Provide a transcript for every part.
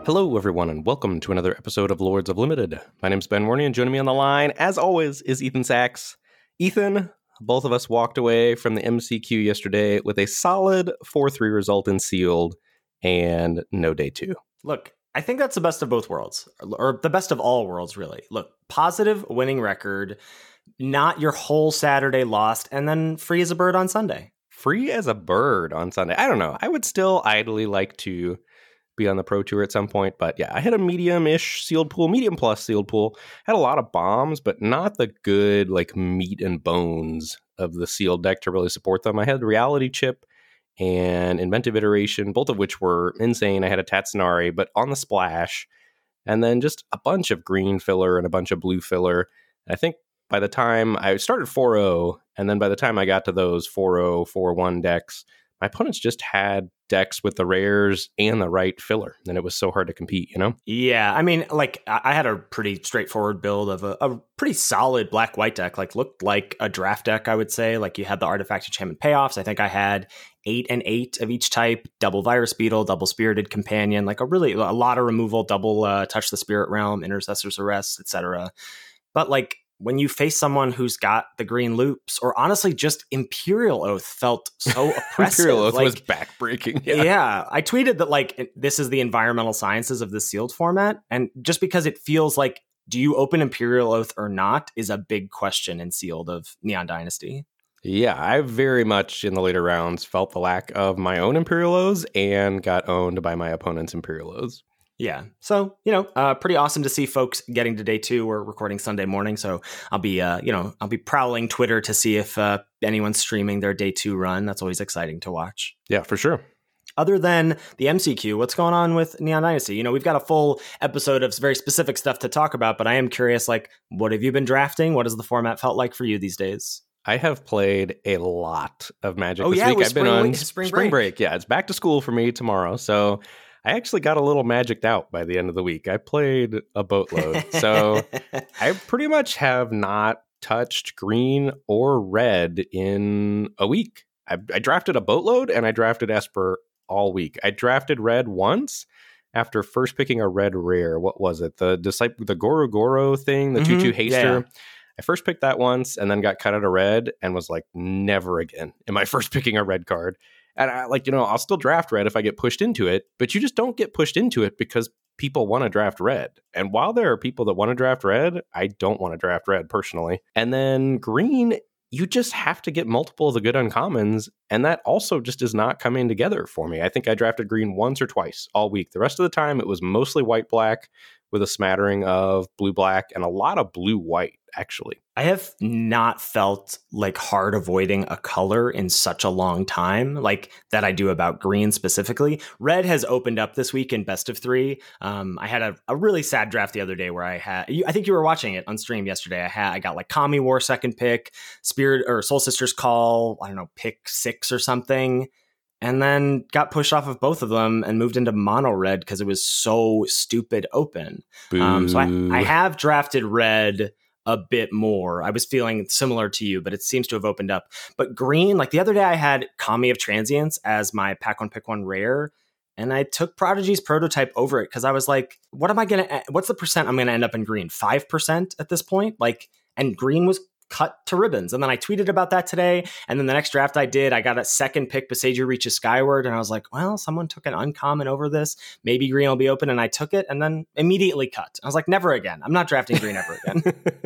Hello, everyone, and welcome to another episode of Lords of Limited. My name's Ben Warney, and joining me on the line, as always, is Ethan Sachs. Ethan, both of us walked away from the MCQ yesterday with a solid 4-3 result in Sealed and no day 2. Look, I think that's the best of both worlds, or the best of all worlds, really. Look, positive winning record, not your whole Saturday lost, and then free as a bird on Sunday. Free as a bird on Sunday. I don't know. I would still idly like to be on the Pro Tour at some point, but yeah, I had a medium-ish sealed pool, medium plus sealed pool. Had a lot of bombs, but not the good like meat and bones of the sealed deck to really support them. I had Reality Chip and Inventive Iteration, both of which were insane. I had a Tatsunari, but on the splash, and then just a bunch of green filler and a bunch of blue filler. I think by the time I started 4-0, and then by the time I got to those 4-0, 4-1 decks, my opponents just had decks with the rares and the right filler, and it was so hard to compete, you know? Yeah, I mean, like, I had a pretty straightforward build of a pretty solid black-white deck, like, looked like a draft deck, I would say. Like, you had the Artifact Enchantment payoffs. I think I had 8 and 8 of each type, double Virus Beetle, double Spirited Companion, like a lot of removal, double Touch the Spirit Realm, Intercessor's Arrest, etc. But, like, when you face someone who's got the green loops, or honestly just Imperial Oath felt so oppressive. Imperial Oath like, was backbreaking. Yeah, I tweeted that like this is the environmental sciences of the sealed format, and just because it feels like do you open Imperial Oath or not is a big question in sealed of Neon Dynasty. Yeah, I very much in the later rounds felt the lack of my own Imperial Oaths and got owned by my opponent's Imperial Oaths. Yeah. So, pretty awesome to see folks getting to day 2. We're recording Sunday morning. So I'll be, I'll be prowling Twitter to see if anyone's streaming their day 2 run. That's always exciting to watch. Yeah, for sure. Other than the MCQ, what's going on with Neon Dynasty? We've got a full episode of very specific stuff to talk about, but I am curious, like, what have you been drafting? What has the format felt like for you these days? I have played a lot of Magic this week. I've been on spring break. Yeah, it's back to school for me tomorrow. So I actually got a little magicked out by the end of the week. I played a boatload. So I pretty much have not touched green or red in a week. I drafted a boatload and I drafted Esper all week. I drafted red once after first picking a red rare. What was it? The Goro Goro thing, the 2/2 haster. Yeah. I first picked that once and then got cut out of red and was like, never again am I first picking a red card. And I'll still draft red if I get pushed into it, but you just don't get pushed into it because people want to draft red. And while there are people that want to draft red, I don't want to draft red personally. And then green, you just have to get multiple of the good uncommons. And that also just is not coming together for me. I think I drafted green once or twice all week. The rest of the time, it was mostly white-black with a smattering of blue-black and a lot of blue-white, actually. I have not felt like hard avoiding a color in such a long time, like that I do about green specifically. Red has opened up this week in best of 3. I had a really sad draft the other day where I think you were watching it on stream yesterday. I got like Kami War second pick, Spirit or Soul Sisters Call, I don't know, pick 6 or something. And then got pushed off of both of them and moved into mono red because it was so stupid open. So I have drafted red a bit more. I was feeling similar to you, but it seems to have opened up. But green, like the other day I had Kami of Transience as my pack 1 pick 1 rare. And I took Prodigy's Prototype over it because I was like, what's the percent I'm going to end up in green? 5% at this point? Like, and green was cut to ribbons. And then I tweeted about that today. And then the next draft I did, I got a second pick, Besaiger Reaches Skyward. And I was like, well, someone took an uncommon over this. Maybe green will be open. And I took it and then immediately cut. I was like, never again. I'm not drafting green ever again.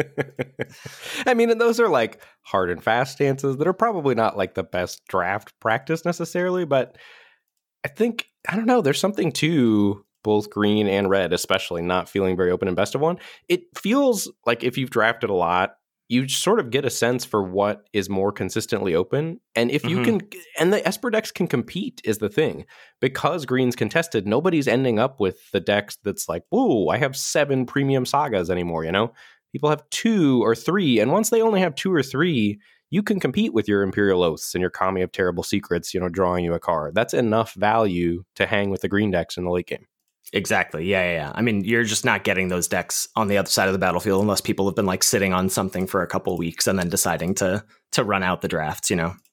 I mean, and those are like hard and fast stances that are probably not like the best draft practice necessarily. But I think, I don't know, there's something to both green and red, especially not feeling very open in best of 1. It feels like if you've drafted a lot, you sort of get a sense for what is more consistently open. And if you can, and the Esper decks can compete is the thing. Because green's contested, nobody's ending up with the decks that's like, whoa, I have 7 premium sagas anymore, People have 2 or 3, and once they only have 2 or 3, you can compete with your Imperial Oaths and your Kami of Terrible Secrets, drawing you a card. That's enough value to hang with the green decks in the late game. Exactly. Yeah. I mean, you're just not getting those decks on the other side of the battlefield unless people have been like sitting on something for a couple weeks and then deciding to run out the drafts,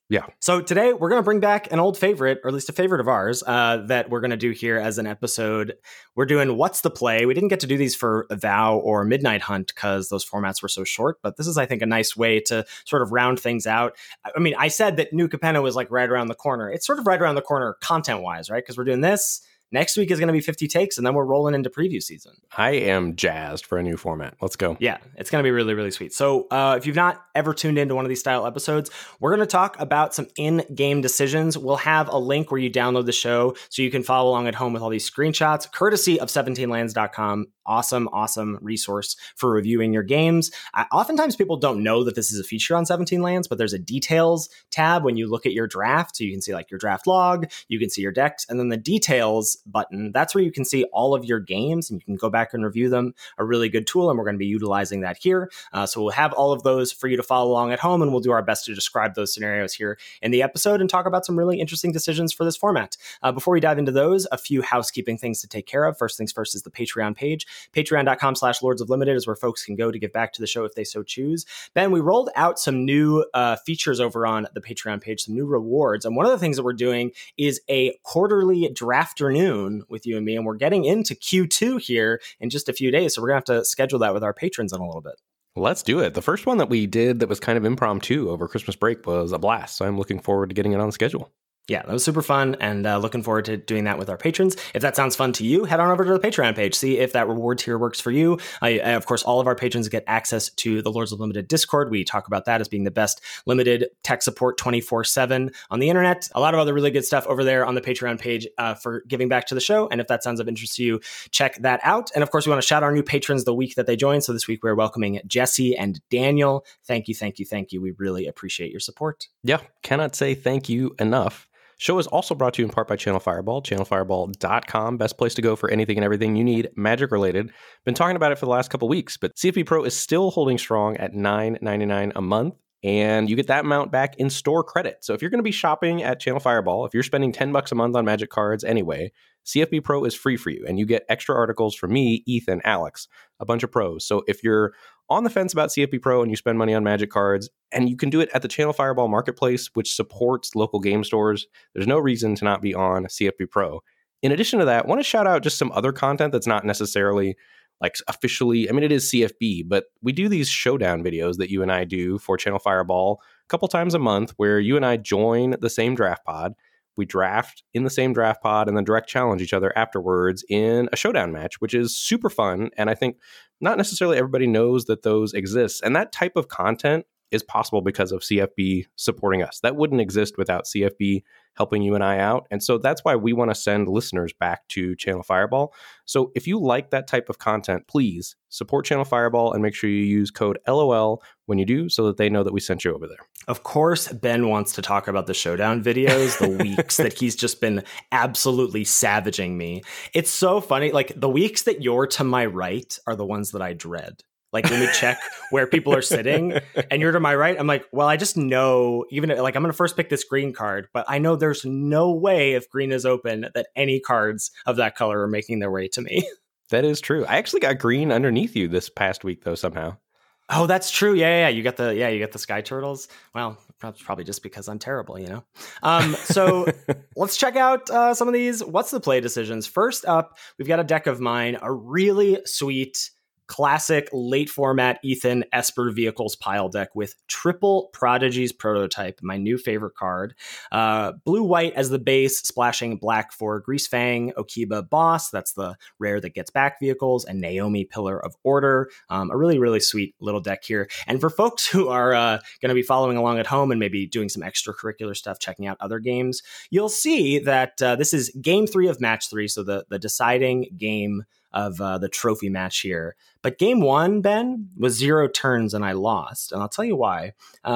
Yeah. So today we're going to bring back an old favorite, or at least a favorite of ours, that we're going to do here as an episode. We're doing What's the Play? We didn't get to do these for Vow or Midnight Hunt because those formats were so short, but this is, I think, a nice way to sort of round things out. I mean, I said that New Capenna was like right around the corner. It's sort of right around the corner content-wise, right? Because we're doing this. Next week is going to be 50 takes, and then we're rolling into preview season. I am jazzed for a new format. Let's go. Yeah, it's going to be really, really sweet. So if you've not ever tuned into one of these style episodes, we're going to talk about some in-game decisions. We'll have a link where you download the show so you can follow along at home with all these screenshots, courtesy of 17lands.com. Awesome resource for reviewing your games. Oftentimes people don't know that this is a feature on 17 Lands, but there's a details tab when you look at your draft. So you can see like your draft log, you can see your decks, and then the details button. That's where you can see all of your games and you can go back and review them. A really good tool, and we're going to be utilizing that here. So we'll have all of those for you to follow along at home, and we'll do our best to describe those scenarios here in the episode and talk about some really interesting decisions for this format. Before we dive into those, a few housekeeping things to take care of. First things first is the Patreon page. Patreon.com/Lords of Limited is where folks can go to give back to the show if they so choose. Ben, we rolled out some new features over on the Patreon page, some new rewards. And one of the things that we're doing is a quarterly drafternoon with you and me. And we're getting into Q2 here in just a few days. So we're going to have to schedule that with our patrons in a little bit. Let's do it. The first one that we did that was kind of impromptu over Christmas break was a blast. So I'm looking forward to getting it on the schedule. Yeah, that was super fun, and looking forward to doing that with our patrons. If that sounds fun to you, head on over to the Patreon page. See if that reward tier works for you. Of course, all of our patrons get access to the Lords of Limited Discord. We talk about that as being the best limited tech support 24/7 on the internet. A lot of other really good stuff over there on the Patreon page for giving back to the show. And if that sounds of interest to you, check that out. And of course, we want to shout our new patrons the week that they join. So this week, we're welcoming Jesse and Daniel. Thank you. We really appreciate your support. Yeah, cannot say thank you enough. Show is also brought to you in part by Channel Fireball, channelfireball.com. Best place to go for anything and everything you need Magic related. Been talking about it for the last couple weeks, but CFB Pro is still holding strong at $9.99 a month, and you get that amount back in store credit. So if you're going to be shopping at Channel Fireball, if you're spending $10 a month on Magic cards anyway, CFB Pro is free for you, and you get extra articles from me, Ethan, Alex, a bunch of pros. So if you're on the fence about CFB Pro and you spend money on Magic cards, and you can do it at the Channel Fireball Marketplace, which supports local game stores, there's no reason to not be on CFB Pro. In addition to that, I want to shout out just some other content that's not necessarily like officially, I mean, it is CFB, but we do these showdown videos that you and I do for Channel Fireball a couple times a month where you and I join the same draft pod. We draft in the same draft pod and then direct challenge each other afterwards in a showdown match, which is super fun. And I think not necessarily everybody knows that those exist. And that type of content is possible because of CFB supporting us. That wouldn't exist without CFB helping you and I out. And so that's why we want to send listeners back to Channel Fireball. So if you like that type of content, please support Channel Fireball and make sure you use code LOL when you do so that they know that we sent you over there. Of course, Ben wants to talk about the showdown videos, the weeks that he's just been absolutely savaging me. It's so funny. Like the weeks that you're to my right are the ones that I dread. Like when we check where people are sitting and you're to my right, I'm like, well, I just know, even like I'm going to first pick this green card, but I know there's no way if green is open that any cards of that color are making their way to me. That is true. I actually got green underneath you this past week, though, somehow. Oh, that's true. Yeah. You got the Sky Turtles. Well, probably just because I'm terrible, you know? So let's check out some of these What's the Play decisions. First up, we've got a deck of mine, a really sweet classic late format Ethan Esper Vehicles pile deck with triple Prodigies prototype, my new favorite card. Blue-white as the base, splashing black for Greasefang, Okiba Boss, that's the rare that gets back vehicles, and Naomi Pillar of Order. A really, really sweet little deck here. And for folks who are going to be following along at home and maybe doing some extracurricular stuff, checking out other games, you'll see that this is game 3 of match 3, so the deciding game of the trophy match here. But game 1, Ben, was 0 turns and I lost. And I'll tell you why.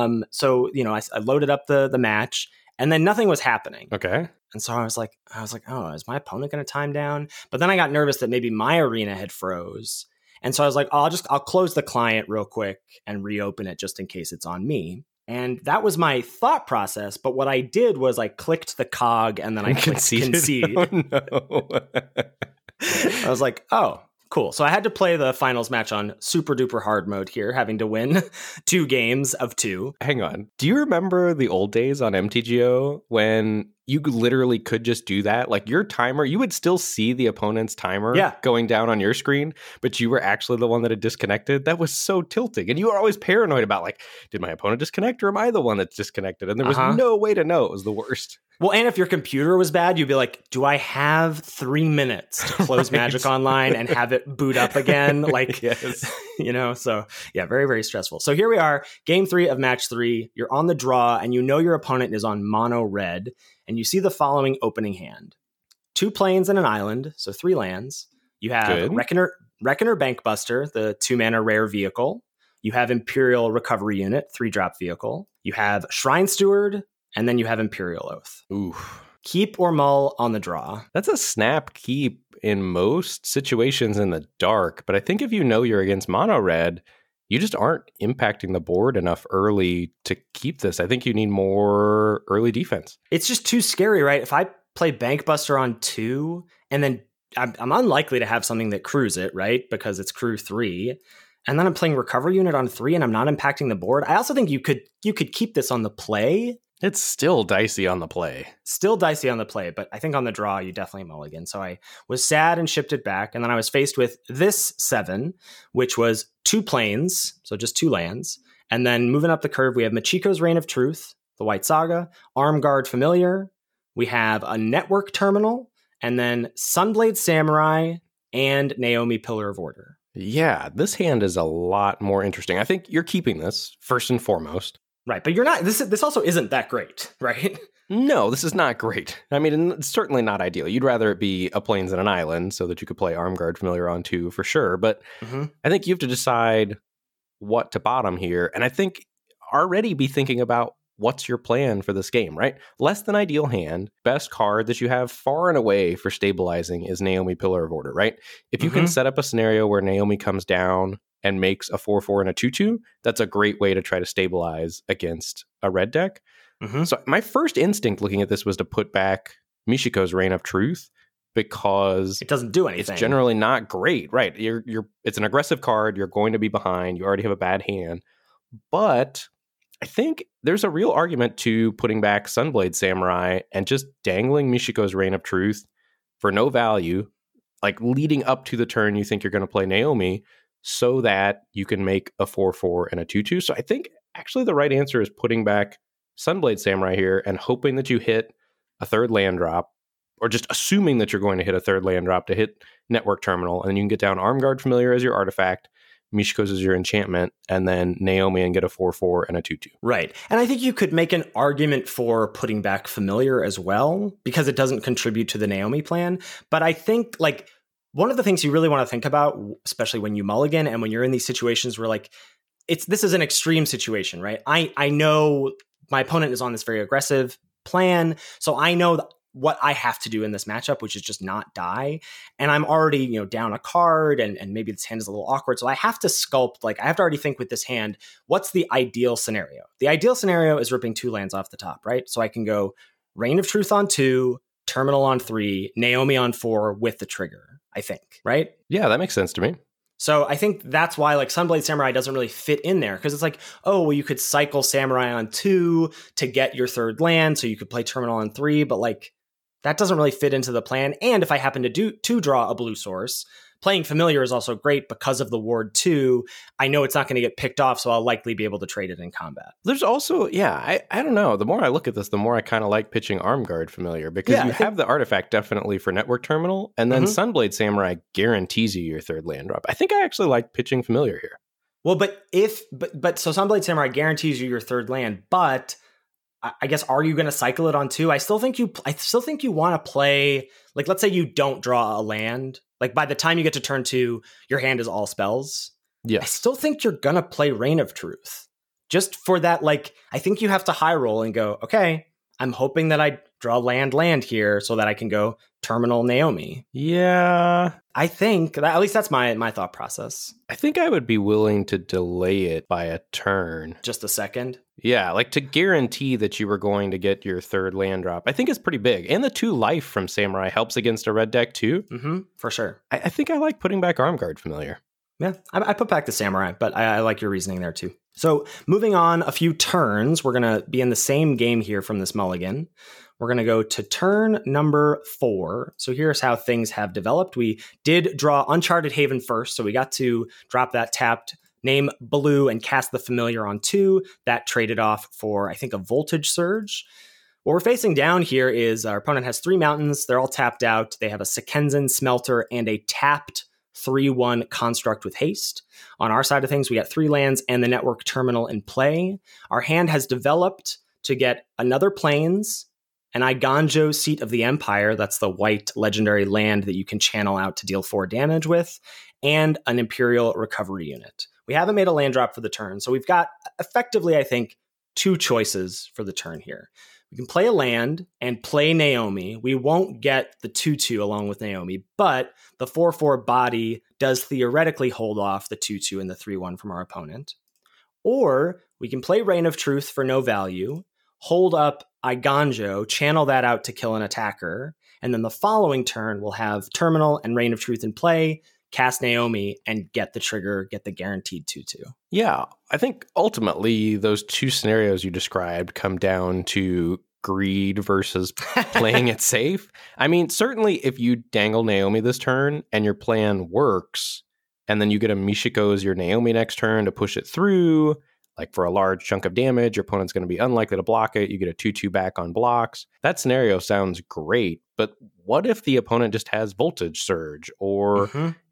So, you know, I loaded up the match and then nothing was happening. Okay. And so I was like, oh, is my opponent going to time down? But then I got nervous that maybe my arena had froze. And so I was like, I'll close the client real quick and reopen it just in case it's on me. And that was my thought process. But what I did was I clicked the cog and then I clicked concede. Oh, no. I was like, oh, Cool. So I had to play the finals match on super duper hard mode here, having to win 2 games of 2. Hang on. Do you remember the old days on MTGO when you literally could just do that? Like your timer, you would still see the opponent's timer going down on your screen, but you were actually the one that had disconnected. That was so tilting. And you were always paranoid about like, did my opponent disconnect or am I the one that's disconnected? And there was no way to know. It was the worst. Well, and if your computer was bad, you'd be like, do I have 3 minutes to close Magic Online and have it boot up again? Like, so yeah, very, very stressful. So here we are, game 3 of match 3. You're on the draw and you know your opponent is on mono red and you see the following opening hand. 2 plains and an island, so 3 lands. You have Reckoner Bankbuster, the 2-mana rare vehicle. You have Imperial Recovery Unit, 3-drop vehicle. You have Shrine Steward, and then you have Imperial Oath. Ooh. Keep or mull on the draw. That's a snap keep in most situations in the dark, but I think if you know you're against mono red, you just aren't impacting the board enough early to keep this. I think you need more early defense. It's just too scary, right? If I play Bankbuster on 2, and then I'm unlikely to have something that crews it, right? Because it's crew 3. And then I'm playing Recovery Unit on 3 and I'm not impacting the board. I also think you could keep this on the play. It's still dicey on the play. But I think on the draw, you definitely mulligan. So I was sad and shipped it back. And then I was faced with this 7, which was 2 plains, so just 2 lands. And then moving up the curve, we have Machiko's Reign of Truth, the White Saga, Armguard Familiar. We have a Network Terminal, and then Sunblade Samurai and Naomi Pillar of Order. Yeah, this hand is a lot more interesting. I think you're keeping this first and foremost. Right, but you're not. This also isn't that great, right? No, this is not great. I mean, it's certainly not ideal. You'd rather it be a plains and an island so that you could play Armguard Familiar on 2 for sure. But I think you have to decide what to bottom here. And I think already be thinking about what's your plan for this game, right? Less than ideal hand. Best card that you have far and away for stabilizing is Naomi Pillar of Order, right? If you can set up a scenario where Naomi comes down and makes a 4/4 and a 2/2, that's a great way to try to stabilize against a red deck. So my first instinct looking at this was to put back Michiko's Reign of Truth because it doesn't do anything. It's generally not great, right? It's an aggressive card. You're going to be behind. You already have a bad hand. But I think there's a real argument to putting back Sunblade Samurai and just dangling Michiko's Reign of Truth for no value, like leading up to the turn you think you're going to play Naomi, so that you can make a 4/4 and a 2/2. So I think actually the right answer is putting back Sunblade Samurai here and hoping that you hit a 3rd land drop, or just assuming that you're going to hit a 3rd land drop to hit Network Terminal, and then you can get down Armguard Familiar as your artifact, Michiko's as your enchantment, and then Naomi and get a 4/4 and a 2/2. Right. And I think you could make an argument for putting back Familiar as well, because it doesn't contribute to the Naomi plan. But I think like one of the things you really want to think about, especially when you mulligan and when you're in these situations where like this is an extreme situation, right? I know my opponent is on this very aggressive plan, so I know what I have to do in this matchup, which is just not die. And I'm already, down a card and maybe this hand is a little awkward. So I have to sculpt, I have to already think with this hand, what's the ideal scenario? The ideal scenario is ripping 2 lands off the top, right? So I can go Reign of Truth on 2, Terminal on 3, Naomi on 4 with the trigger, I think, right? Yeah, that makes sense to me. So I think that's why Sunblade Samurai doesn't really fit in there, because it's you could cycle Samurai on 2 to get your 3rd land, so you could play Terminal on 3, but that doesn't really fit into the plan. And if I happen to draw a blue source, playing Familiar is also great because of the Ward 2. I know it's not going to get picked off, so I'll likely be able to trade it in combat. There's also, I don't know. The more I look at this, the more I kind of like pitching Armguard Familiar, because you have the artifact definitely for Network Terminal, and then Sunblade Samurai guarantees you your 3rd land drop. I think I actually like pitching Familiar here. Well, so Sunblade Samurai guarantees you your 3rd land, but I guess, are you going to cycle it on 2? I still think you want to play, let's say you don't draw a land. By the time you get to turn 2, your hand is all spells. Yes. I still think you're going to play Reign of Truth. Just for that, I think you have to high roll and go, okay, I'm hoping that I draw land here so that I can go Terminal Naomi. Yeah. I think, at least that's my thought process. I think I would be willing to delay it by a turn. Just a second? Yeah, like to guarantee that you were going to get your third land drop. I think it's pretty big. And the 2 life from Samurai helps against a red deck too. Mm-hmm, for sure. I think I like putting back Arm Guard Familiar. Yeah, I put back the Samurai, but I like your reasoning there too. So moving on a few turns, we're going to be in the same game here from this mulligan. We're going to go to turn number 4. So here's how things have developed. We did draw Uncharted Haven first, so we got to drop that tapped, name blue, and cast the familiar on 2. That traded off for, I think, a Voltage Surge. What we're facing down here is our opponent has 3 mountains. They're all tapped out. They have a Sekenzan Smelter and a tapped 3/1 Construct with haste. On our side of things, we got 3 lands and the Network Terminal in play. Our hand has developed to get another Plains, an Eiganjo Seat of the Empire, that's the white legendary land that you can channel out to deal 4 damage with, and an Imperial Recovery Unit. We haven't made a land drop for the turn, so we've got effectively, I think, 2 choices for the turn here. We can play a land and play Naomi. We won't get the 2/2 along with Naomi, but the 4/4 body does theoretically hold off the 2/2 and the 3/1 from our opponent. Or we can play Reign of Truth for no value, hold up Eiganjo, channel that out to kill an attacker, and then the following turn we'll have Terminal and Reign of Truth in play, cast Naomi, and get the trigger, get the guaranteed 2/2. Yeah, I think ultimately those 2 scenarios you described come down to greed versus playing it safe. I mean, certainly if you dangle Naomi this turn and your plan works, and then you get a Michiko's your Naomi next turn to push it through, like for a large chunk of damage, your opponent's going to be unlikely to block it. You get a 2/2 back on blocks. That scenario sounds great, but what if the opponent just has Voltage Surge or,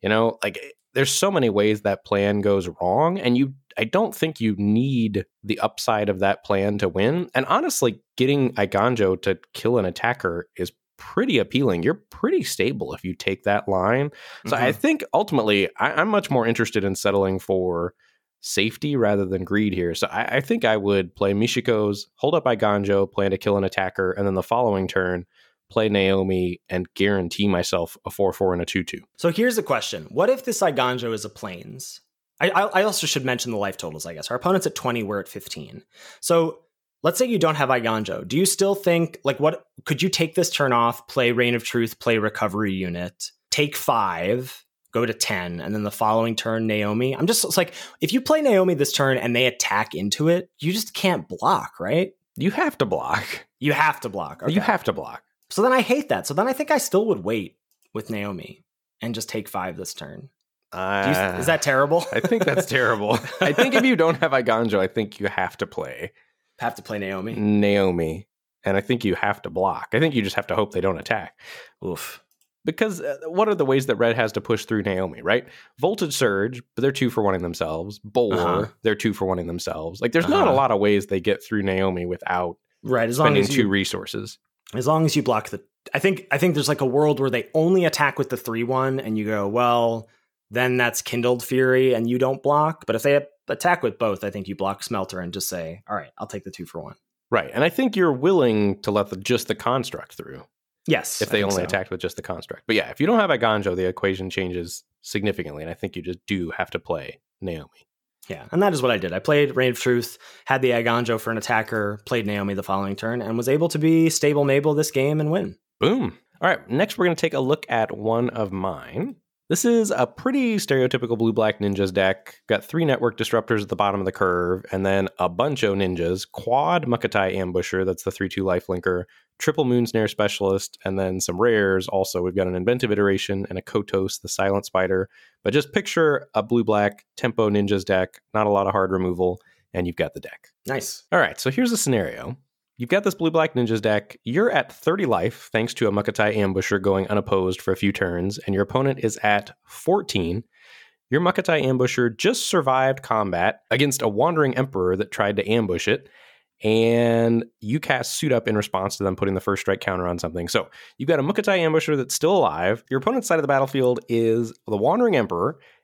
there's so many ways that plan goes wrong, and I don't think you need the upside of that plan to win. And honestly, getting Eiganjo to kill an attacker is pretty appealing. You're pretty stable if you take that line. So I think ultimately I'm much more interested in settling for safety rather than greed here. So I think I would play Michiko's, hold up Eiganjo, plan to kill an attacker, and then the following turn play Naomi and guarantee myself a 4/4 and a 2/2. So here's the question. What if this Eiganjo is a Plains? I also should mention the life totals, I guess. Our opponent's at 20, we're at 15. So let's say you don't have Eiganjo. Do you still think, what could you take this turn off, play Reign of Truth, play Recovery Unit, take 5, go to 10, and then the following turn, Naomi? It's like, if you play Naomi this turn and they attack into it, you just can't block, right? You have to block. You have to block. Okay. You have to block. So then I hate that. So then I think I still would wait with Naomi and just take 5 this turn. Is that terrible? I think that's terrible. I think if you don't have Eiganjo, I think you have to play. Have to play Naomi? Naomi. And I think you have to block. I think you just have to hope they don't attack. Oof. Because what are the ways that Red has to push through Naomi, right? Voltage Surge, but they're 2 for 1ing themselves. Bowler, they're 2 for 1ing themselves. Like, there's not a lot of ways they get through Naomi without spending 2 resources. As long as you block the... I think there's like a world where they only attack with the 3/1, and you go, well, then that's Kindled Fury, and you don't block. But if they attack with both, I think you block Smelter and just say, all right, I'll take the 2 for 1. Right, and I think you're willing to let just the construct through. Yes. If they only attacked with just the construct. But yeah, if you don't have Eiganjo, the equation changes significantly, and I think you just do have to play Naomi. Yeah, and that is what I did. I played Reign of Truth, had the Eiganjo for an attacker, played Naomi the following turn, and was able to be stable Mabel this game and win. Boom. All right, next we're going to take a look at one of mine. This is a pretty stereotypical blue-black ninjas deck. Got 3 network disruptors at the bottom of the curve, and then a bunch of ninjas, quad Mukattai Ambusher, that's the 3/2 lifelinker, triple Moonsnare Specialist, and then some rares. Also, we've got an Inventive Iteration and a Kotos, the Silent Spider. But just picture a blue-black tempo ninjas deck, not a lot of hard removal, and you've got the deck. Nice. All right, so here's a scenario. You've got this blue-black ninjas deck. You're at 30 life, thanks to a Mukattai Ambusher going unopposed for a few turns, and your opponent is at 14. Your Mukattai Ambusher just survived combat against a Wandering Emperor that tried to ambush it, and you cast Suit Up in response to them putting the first strike counter on something. So you've got a Mukattai Ambusher that's still alive. Your opponent's side of the battlefield is the Wandering Emperor,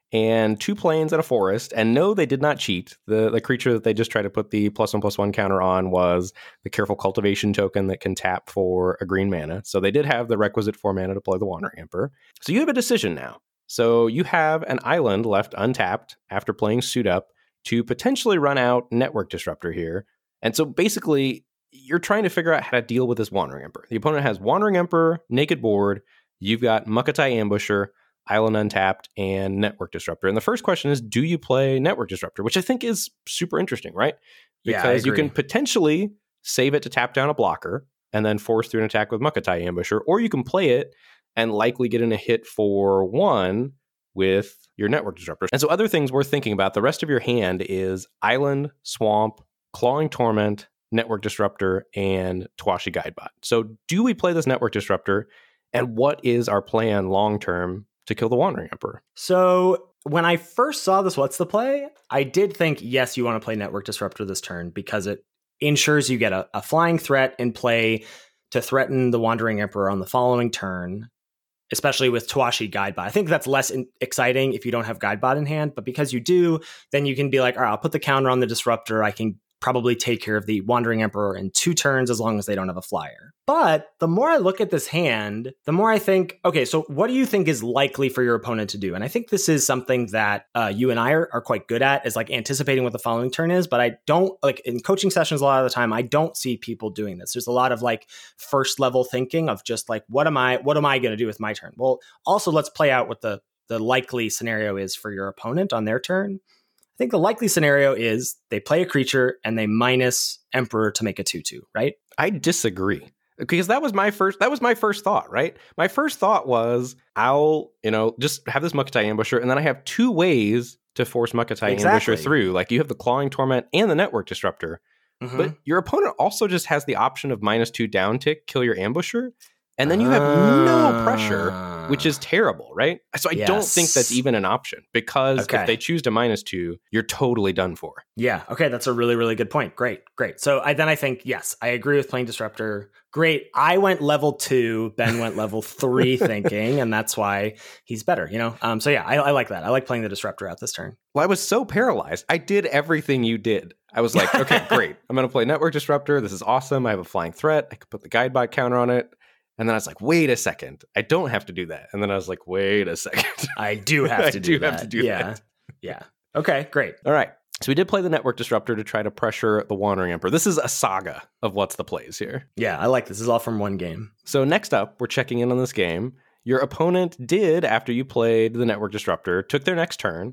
and 2 plains and a forest. And no, they did not cheat. The creature that they just tried to put the +1/+1 counter on was the Careful Cultivation token that can tap for a green mana. So they did have the requisite 4 mana to play the Wandering Emperor. So you have a decision now. So you have an island left untapped after playing Suit Up to potentially run out Network Disruptor here. And so basically, you're trying to figure out how to deal with this Wandering Emperor. The opponent has Wandering Emperor, Naked Board. You've got Mukattai Ambusher, Island Untapped, and Network Disruptor. And the first question is, do you play Network Disruptor? Which I think is super interesting, right? Because you can potentially save it to tap down a blocker and then force through an attack with Mukattai Ambusher, or you can play it and likely get in a hit for 1 with your Network Disruptor. And so other things worth thinking about, the rest of your hand is Island, Swamp, Clawing Torment, Network Disruptor, and Tawashi Guidebot. So do we play this Network Disruptor? And what is our plan long-term to kill the Wandering Emperor? So when I first saw this, what's the play? I did think, yes, you want to play Network Disruptor this turn because it ensures you get a flying threat in play to threaten the Wandering Emperor on the following turn, especially with Tawashi Guidebot. I think that's less exciting if you don't have Guidebot in hand, but because you do, then you can be like, all right, I'll put the counter on the Disruptor. I can probably take care of the Wandering Emperor in 2 turns as long as they don't have a flyer. But the more I look at this hand, the more I think, okay, so what do you think is likely for your opponent to do? And I think this is something that you and I are quite good at, is like anticipating what the following turn is. But I don't, like in coaching sessions a lot of the time, I don't see people doing this. There's a lot of like first level thinking of just like, what am I going to do with my turn? Well, also let's play out what the likely scenario is for your opponent on their turn. I think the likely scenario is they play a creature and they minus Emperor to make a 2/2, right? I disagree, because that was my first thought, right? My first thought was, I'll, just have this Mukattai Ambusher, and then I have 2 ways to force Mukattai Ambusher through. Like, you have the Clawing Torment and the Network Disruptor. Mm-hmm. But your opponent also just has the option of -2 down tick, kill your Ambusher. And then you have no pressure, which is terrible, right? So I don't think that's even an option, because if they choose to -2, you're totally done for. Yeah. Okay. That's a really, really good point. Great. So I think, yes, I agree with playing Disruptor. Great. I went level 2. Ben went level 3 thinking, and that's why he's better, So yeah, I like that. I like playing the Disruptor out this turn. Well, I was so paralyzed. I did everything you did. I was like, okay, great. I'm going to play Network Disruptor. This is awesome. I have a flying threat. I could put the Guidebot counter on it. And then I was like, wait a second, I don't have to do that. And then I was like, wait a second, I do have to do that. Yeah. Okay, great. All right. So we did play the Network Disruptor to try to pressure the Wandering Emperor. This is a saga of what's the plays here. Yeah, I like this. This is all from one game. So next up, we're checking in on this game. Your opponent did, after you played the Network Disruptor, took their next turn,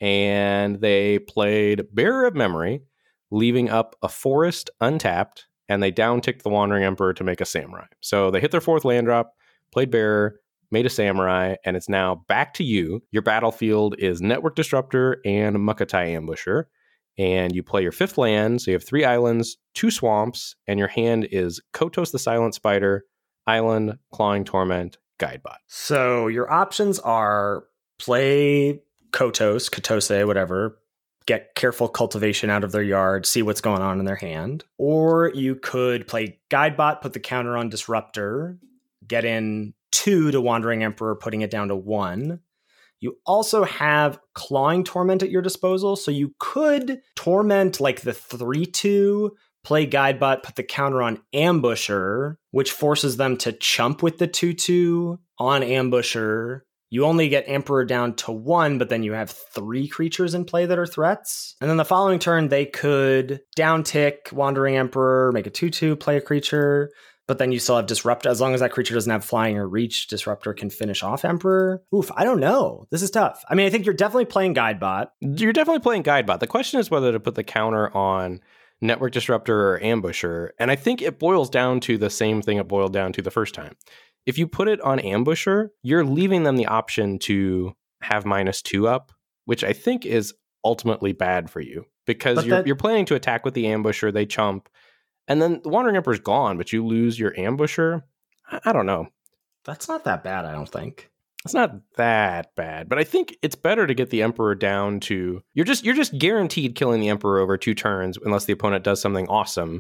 and they played Bearer of Memory, leaving up a forest untapped, and they down-ticked the Wandering Emperor to make a Samurai. So they hit their 4th land drop, played Bearer, made a Samurai, and it's now back to you. Your battlefield is Network Disruptor and Mukattai Ambusher, and you play your 5th land, so you have 3 islands, 2 swamps, and your hand is Kotos the Silent Spider, Island, Clawing Torment, Guidebot. So your options are play Kotos, Kotose, whatever, get Careful Cultivation out of their yard, see what's going on in their hand. Or you could play Guidebot, put the counter on Disruptor, get in 2 to Wandering Emperor, putting it down to 1. You also have Clawing Torment at your disposal, so you could torment like the 3/2, play Guidebot, put the counter on Ambusher, which forces them to chump with the 2/2 on Ambusher. You only get Emperor down to 1, but then you have 3 creatures in play that are threats. And then the following turn, they could down tick Wandering Emperor, make a 2/2, play a creature, but then you still have Disruptor. As long as that creature doesn't have flying or reach, Disruptor can finish off Emperor. Oof, I don't know. This is tough. I mean, I think you're definitely playing Guidebot. You're definitely playing Guidebot. The question is whether to put the counter on Network Disruptor or Ambusher. And I think it boils down to the same thing it boiled down to the first time. If you put it on Ambusher, you're leaving them the option to have -2 up, which I think is ultimately bad for you, because you're planning to attack with the Ambusher, they chump, and then the Wandering Emperor's gone, but you lose your Ambusher. I don't know. That's not that bad, I don't think. It's not that bad, but I think it's better to get the Emperor down to... You're just guaranteed killing the Emperor over 2 turns unless the opponent does something awesome,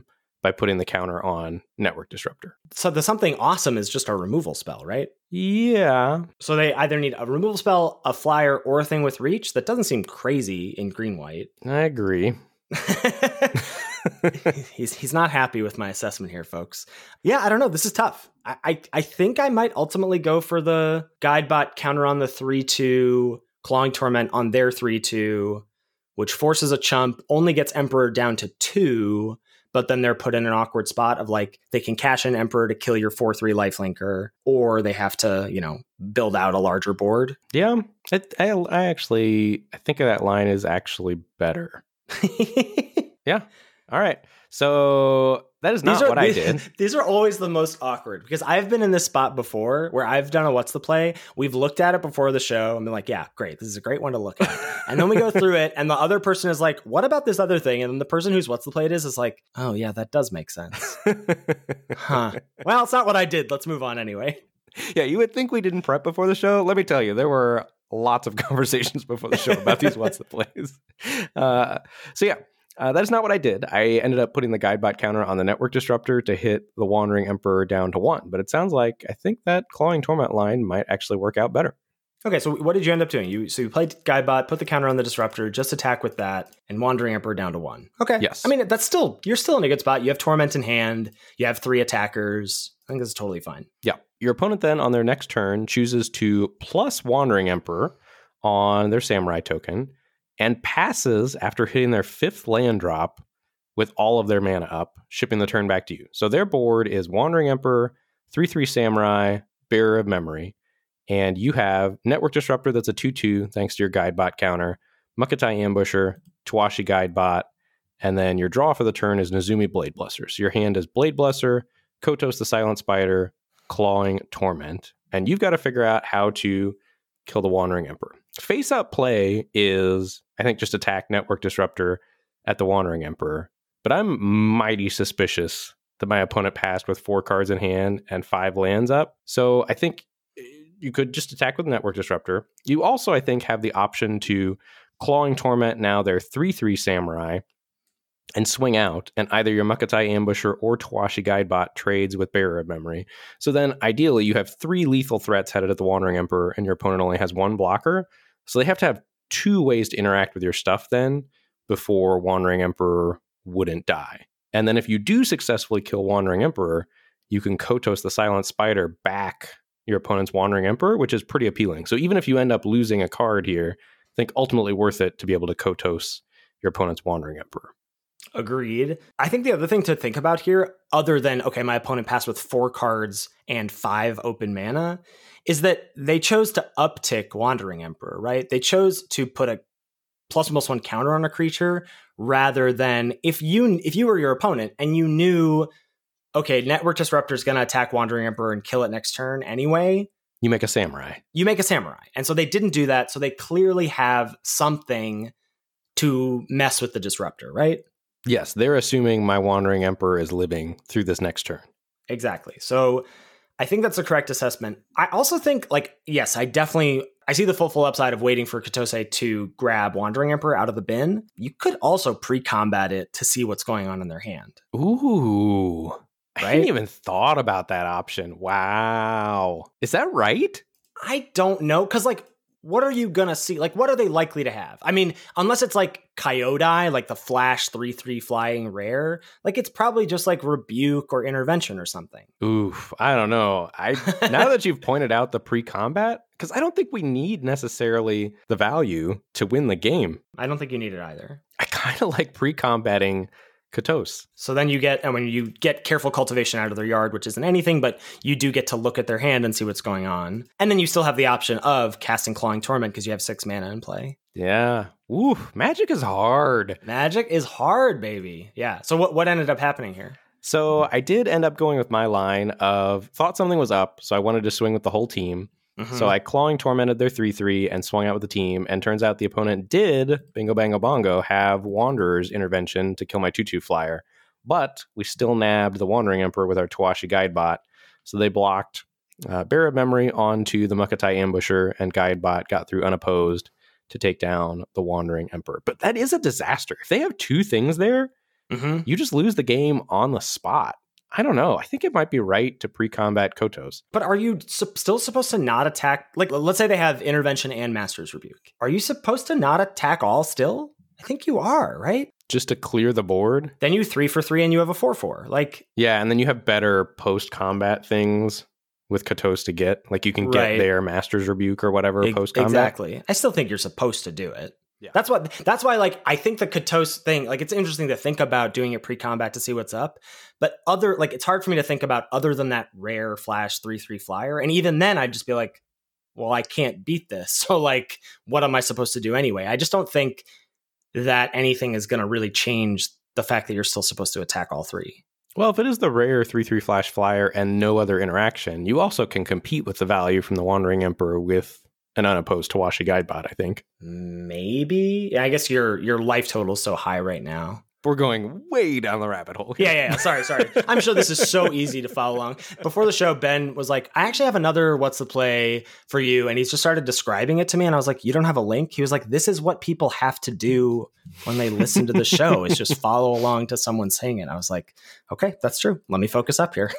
by putting the counter on Network Disruptor. So the something awesome is just a removal spell, right? Yeah. So they either need a removal spell, a flyer, or a thing with reach. That doesn't seem crazy in green-white. I agree. He's not happy with my assessment here, folks. Yeah, I don't know. This is tough. I think I might ultimately go for the Guidebot counter on the 3/2, Clawing Torment on their 3/2, which forces a chump, only gets Emperor down to 2, but then they're put in an awkward spot of like they can cash in Emperor to kill your 4/3 lifelinker, or they have to, build out a larger board. Yeah, I think that line is actually better. Yeah. All right. So that is not what I did. These are always the most awkward because I've been in this spot before where I've done a what's the play. We've looked at it before the show and been like, yeah, great. This is a great one to look at. And then we go through it and the other person is like, what about this other thing? And then the person whose what's the play it is like, oh yeah, that does make sense. Huh. Well, it's not what I did. Let's move on anyway. Yeah, you would think we didn't prep before the show. Let me tell you, there were lots of conversations before the show about these what's the plays. That is not what I did. I ended up putting the Guidebot counter on the Network Disruptor to hit the Wandering Emperor down to 1. But it sounds like I think that Clawing Torment line might actually work out better. Okay, so what did you end up doing? You played Guidebot, put the counter on the Disruptor, just attack with that, and Wandering Emperor down to 1. Okay. Yes. I mean, you're still in a good spot. You have Torment in hand. You have 3 attackers. I think this is totally fine. Yeah. Your opponent then on their next turn chooses to plus Wandering Emperor on their Samurai token and passes after hitting their 5th land drop with all of their mana up, shipping the turn back to you. So their board is Wandering Emperor, 3/3 Samurai, Bearer of Memory, and you have Network Disruptor that's a 2/2 thanks to your Guidebot counter, Mukatei Ambusher, Tawashi Guidebot, and then your draw for the turn is Nezumi Blade Blesser. So your hand is Blade Blesser, Kotos the Silent Spider, Clawing Torment, and you've got to figure out how to kill the Wandering Emperor. Face-up play is, I think, just attack Network Disruptor at the Wandering Emperor, but I'm mighty suspicious that my opponent passed with 4 cards in hand and 5 lands up. So I think you could just attack with Network Disruptor. You also, I think, have the option to Clawing Torment now they're 3/3 Samurai and swing out, and either your Mukatei Ambusher or Tawashi Guidebot trades with Bearer of Memory. So then, ideally, you have 3 lethal threats headed at the Wandering Emperor, and your opponent only has 1 blocker. So they have to have 2 ways to interact with your stuff then before Wandering Emperor wouldn't die. And then if you do successfully kill Wandering Emperor, you can Kotos the Silent Spider back your opponent's Wandering Emperor, which is pretty appealing. So even if you end up losing a card here, I think ultimately worth it to be able to Kotos your opponent's Wandering Emperor. Agreed. I think the other thing to think about here, other than, okay, my opponent passed with 4 cards and 5 open mana, is that they chose to uptick Wandering Emperor, right? They chose to put a +1/+1 counter on a creature rather than if you were your opponent and you knew, okay, Network Disruptor is going to attack Wandering Emperor and kill it next turn anyway. You make a Samurai. And so they didn't do that. So they clearly have something to mess with the Disruptor, right? Yes, they're assuming my Wandering Emperor is living through this next turn. Exactly. So I think that's the correct assessment. I also think, yes, I see the full upside of waiting for Kotose to grab Wandering Emperor out of the bin. You could also pre-combat it to see what's going on in their hand. Ooh. Right? I hadn't even thought about that option. Wow. Is that right? I don't know, because what are you going to see? What are they likely to have? I mean, unless it's Kyodai, the flash 3/3 flying rare, it's probably just Rebuke or Intervention or something. Oof, I don't know. Now that you've pointed out the pre-combat, because I don't think we need necessarily the value to win the game. I don't think you need it either. I kind of like pre-combating Kotos. So then you get Careful Cultivation out of their yard, which isn't anything, but you do get to look at their hand and see what's going on. And then you still have the option of casting Clawing Torment because you have 6 mana in play. Yeah. Ooh, Magic is hard. Magic is hard, baby. Yeah. So what ended up happening here? So I did end up going with my line of thought something was up, so I wanted to swing with the whole team. Mm-hmm. So I Clawing Tormented their 3/3 and swung out with the team, and turns out the opponent did, bingo bango bongo, have Wanderer's Intervention to kill my 2/2 flyer. But we still nabbed the Wandering Emperor with our Tawashi Guidebot. So they blocked Bearer of Memory onto the Mukatei Ambusher, and Guidebot got through unopposed to take down the Wandering Emperor. But that is a disaster. If they have 2 things there, you just lose the game on the spot. I don't know. I think it might be right to pre-combat Kotos. But are you still supposed to not attack? Like, let's say they have Intervention and Master's Rebuke. Are you supposed to not attack all still? I think you are, right? Just to clear the board? Then you 3 for 3 and you have a 4/4. Like, yeah, and then you have better post-combat things with Kotos to get. Like, you can get their Master's Rebuke or whatever post-combat. Exactly. I still think you're supposed to do it. Yeah. That's why like I think the Kotos thing, like it's interesting to think about doing it pre-combat to see what's up. But it's hard for me to think about other than that rare flash 3/3 flyer. And even then I'd just be like, well, I can't beat this. So like, what am I supposed to do anyway? I just don't think that anything is going to really change the fact that you're still supposed to attack all 3. Well, if it is the rare 3/3 flash flyer and no other interaction, you also can compete with the value from the Wandering Emperor with an unopposed Tawashi Guidebot, I think. Maybe. I guess your life total is so high right now. We're going way down the rabbit hole here. Yeah. Sorry. I'm sure this is so easy to follow along. Before the show, Ben was like, I actually have another What's the Play for you. And he's just started describing it to me. And I was like, you don't have a link? He was like, this is what people have to do when they listen to the show. Is just follow along to someone saying it. I was like, okay, that's true. Let me focus up here.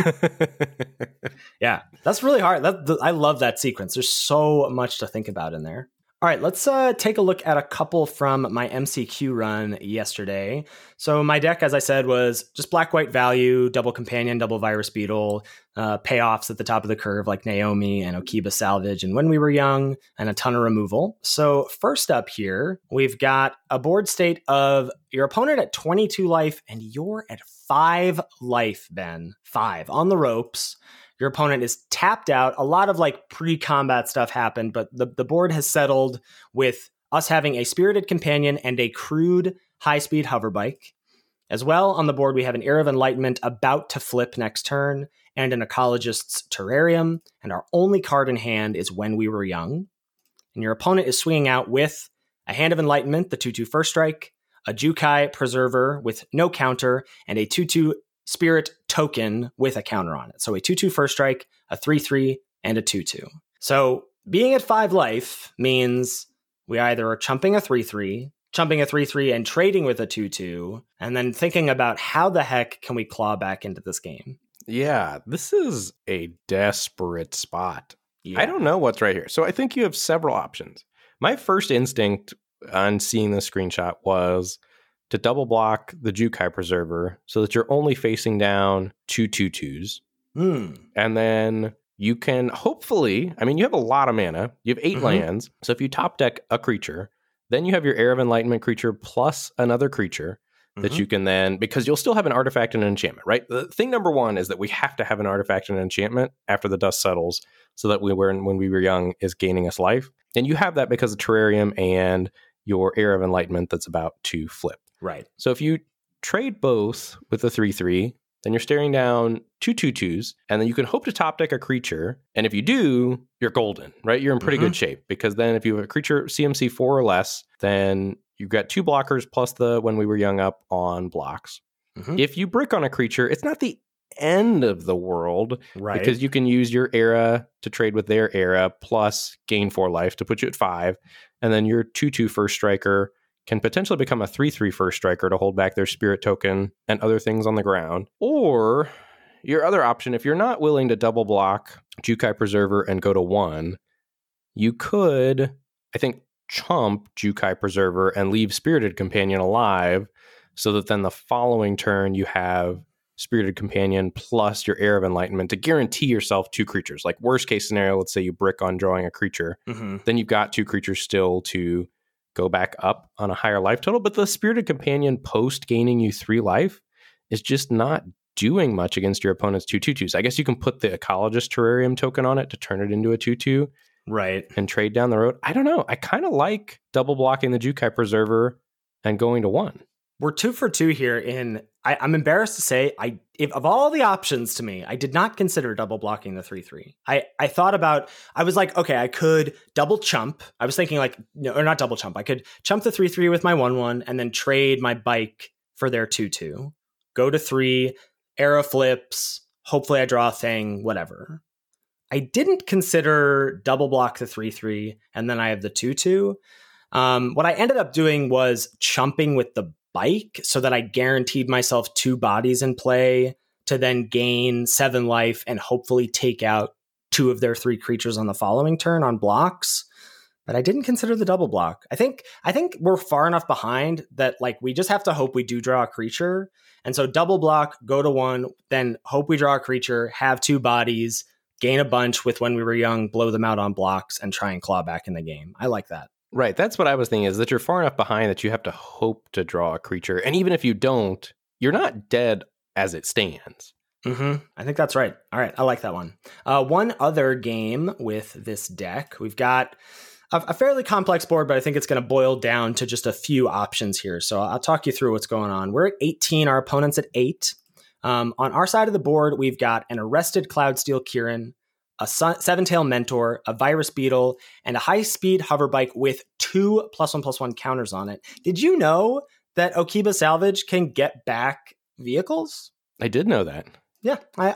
Yeah, that's really hard. I love that sequence. There's so much to think about in there. All right, let's take a look at a couple from my MCQ run yesterday. So my deck, as I said, was just black-white value, double companion, double virus beetle, payoffs at the top of the curve like Naomi and Okiba Salvage and When We Were Young, and a ton of removal. So first up here, we've got a board state of your opponent at 22 life and you're at 5 life, Ben. 5 on the ropes. Your opponent is tapped out. A lot of like pre-combat stuff happened, but the board has settled with us having a Spirited Companion and a crude high-speed hover bike. As well, on the board, we have an Air of Enlightenment about to flip next turn and an Ecologist's Terrarium. And our only card in hand is When We Were Young. And your opponent is swinging out with a Hand of Enlightenment, the 2/2 first strike, a Jukai Preserver with no counter, and a 2/2 Spirit token with a counter on it. So a 2/2 first strike, a 3/3, and a 2/2. So being at 5 life means we either are chumping a 3/3 and trading with a 2/2, and then thinking about how the heck can we claw back into this game. Yeah, this is a desperate spot. Yeah. I don't know what's right here. So I think you have several options. My first instinct on seeing this screenshot was to double block the Jukai Preserver so that you're only facing down 2 2/2s. And then you can hopefully, I mean, you have a lot of mana. You have 8 lands. So if you top deck a creature, then you have your Air of Enlightenment creature plus another creature that you can then, because you'll still have an artifact and an enchantment, right? The thing number one is that we have to have an artifact and an enchantment after the dust settles so that When We Were Young is gaining us life. And you have that because of Terrarium and your Air of Enlightenment that's about to flip. Right. So if you trade both with the 3/3, then you're staring down 2 2/2s, and then you can hope to top deck a creature. And if you do, you're golden, right? You're in pretty good shape, because then if you have a creature CMC 4 or less, then you've got 2 blockers plus the When We Were Young up on blocks. If you brick on a creature, it's not the end of the world, right? Because you can use your era to trade with their era plus gain 4 life to put you at 5, and then your 2/2 first striker can potentially become a 3/3 first striker to hold back their spirit token and other things on the ground. Or your other option, if you're not willing to double block Jukai Preserver and go to 1, you could, I think, chump Jukai Preserver and leave Spirited Companion alive, so that then the following turn you have Spirited Companion plus your Air of Enlightenment to guarantee yourself 2 creatures. Like worst case scenario, let's say you brick on drawing a creature, then you've got 2 creatures still to go back up on a higher life total. But the Spirited Companion post gaining you 3 life is just not doing much against your opponent's 2 2/2s. I guess you can put the Ecologist Terrarium token on it to turn it into a 2/2. Right. And trade down the road. I don't know. I kind of like double blocking the Jukai Preserver and going to 1. We're 2 for 2 here in, I'm embarrassed to say, if of all the options to me, I did not consider double blocking the 3/3. I thought about, I was like, okay, I could double chump. I was thinking like, no, or not double chump. I could chump the 3/3 with my 1/1 and then trade my bike for their 2/2. Go to 3, arrow flips, hopefully I draw a thing, whatever. I didn't consider double block the 3/3 and then I have the 2/2. What I ended up doing was chumping with the bike so that I guaranteed myself 2 bodies in play to then gain 7 life and hopefully take out 2 of their 3 creatures on the following turn on blocks. But I didn't consider the double block. I think we're far enough behind that like we just have to hope we do draw a creature. And so double block, go to 1, then hope we draw a creature, have 2 bodies, gain a bunch with When We Were Young, blow them out on blocks, and try and claw back in the game. I like that. Right. That's what I was thinking, is that you're far enough behind that you have to hope to draw a creature. And even if you don't, you're not dead as it stands. I think that's right. All right. I like that one. One other game with this deck, we've got a fairly complex board, but I think it's going to boil down to just a few options here. So I'll talk you through what's going on. We're at 18. Our opponent's at 8. On our side of the board, we've got an Arrested Cloudsteel Kirin, a Seven-Tail Mentor, a Virus Beetle, and a high-speed hover bike with 2 +1/+1 counters on it. Did you know that Okiba Salvage can get back vehicles? I did know that. Yeah,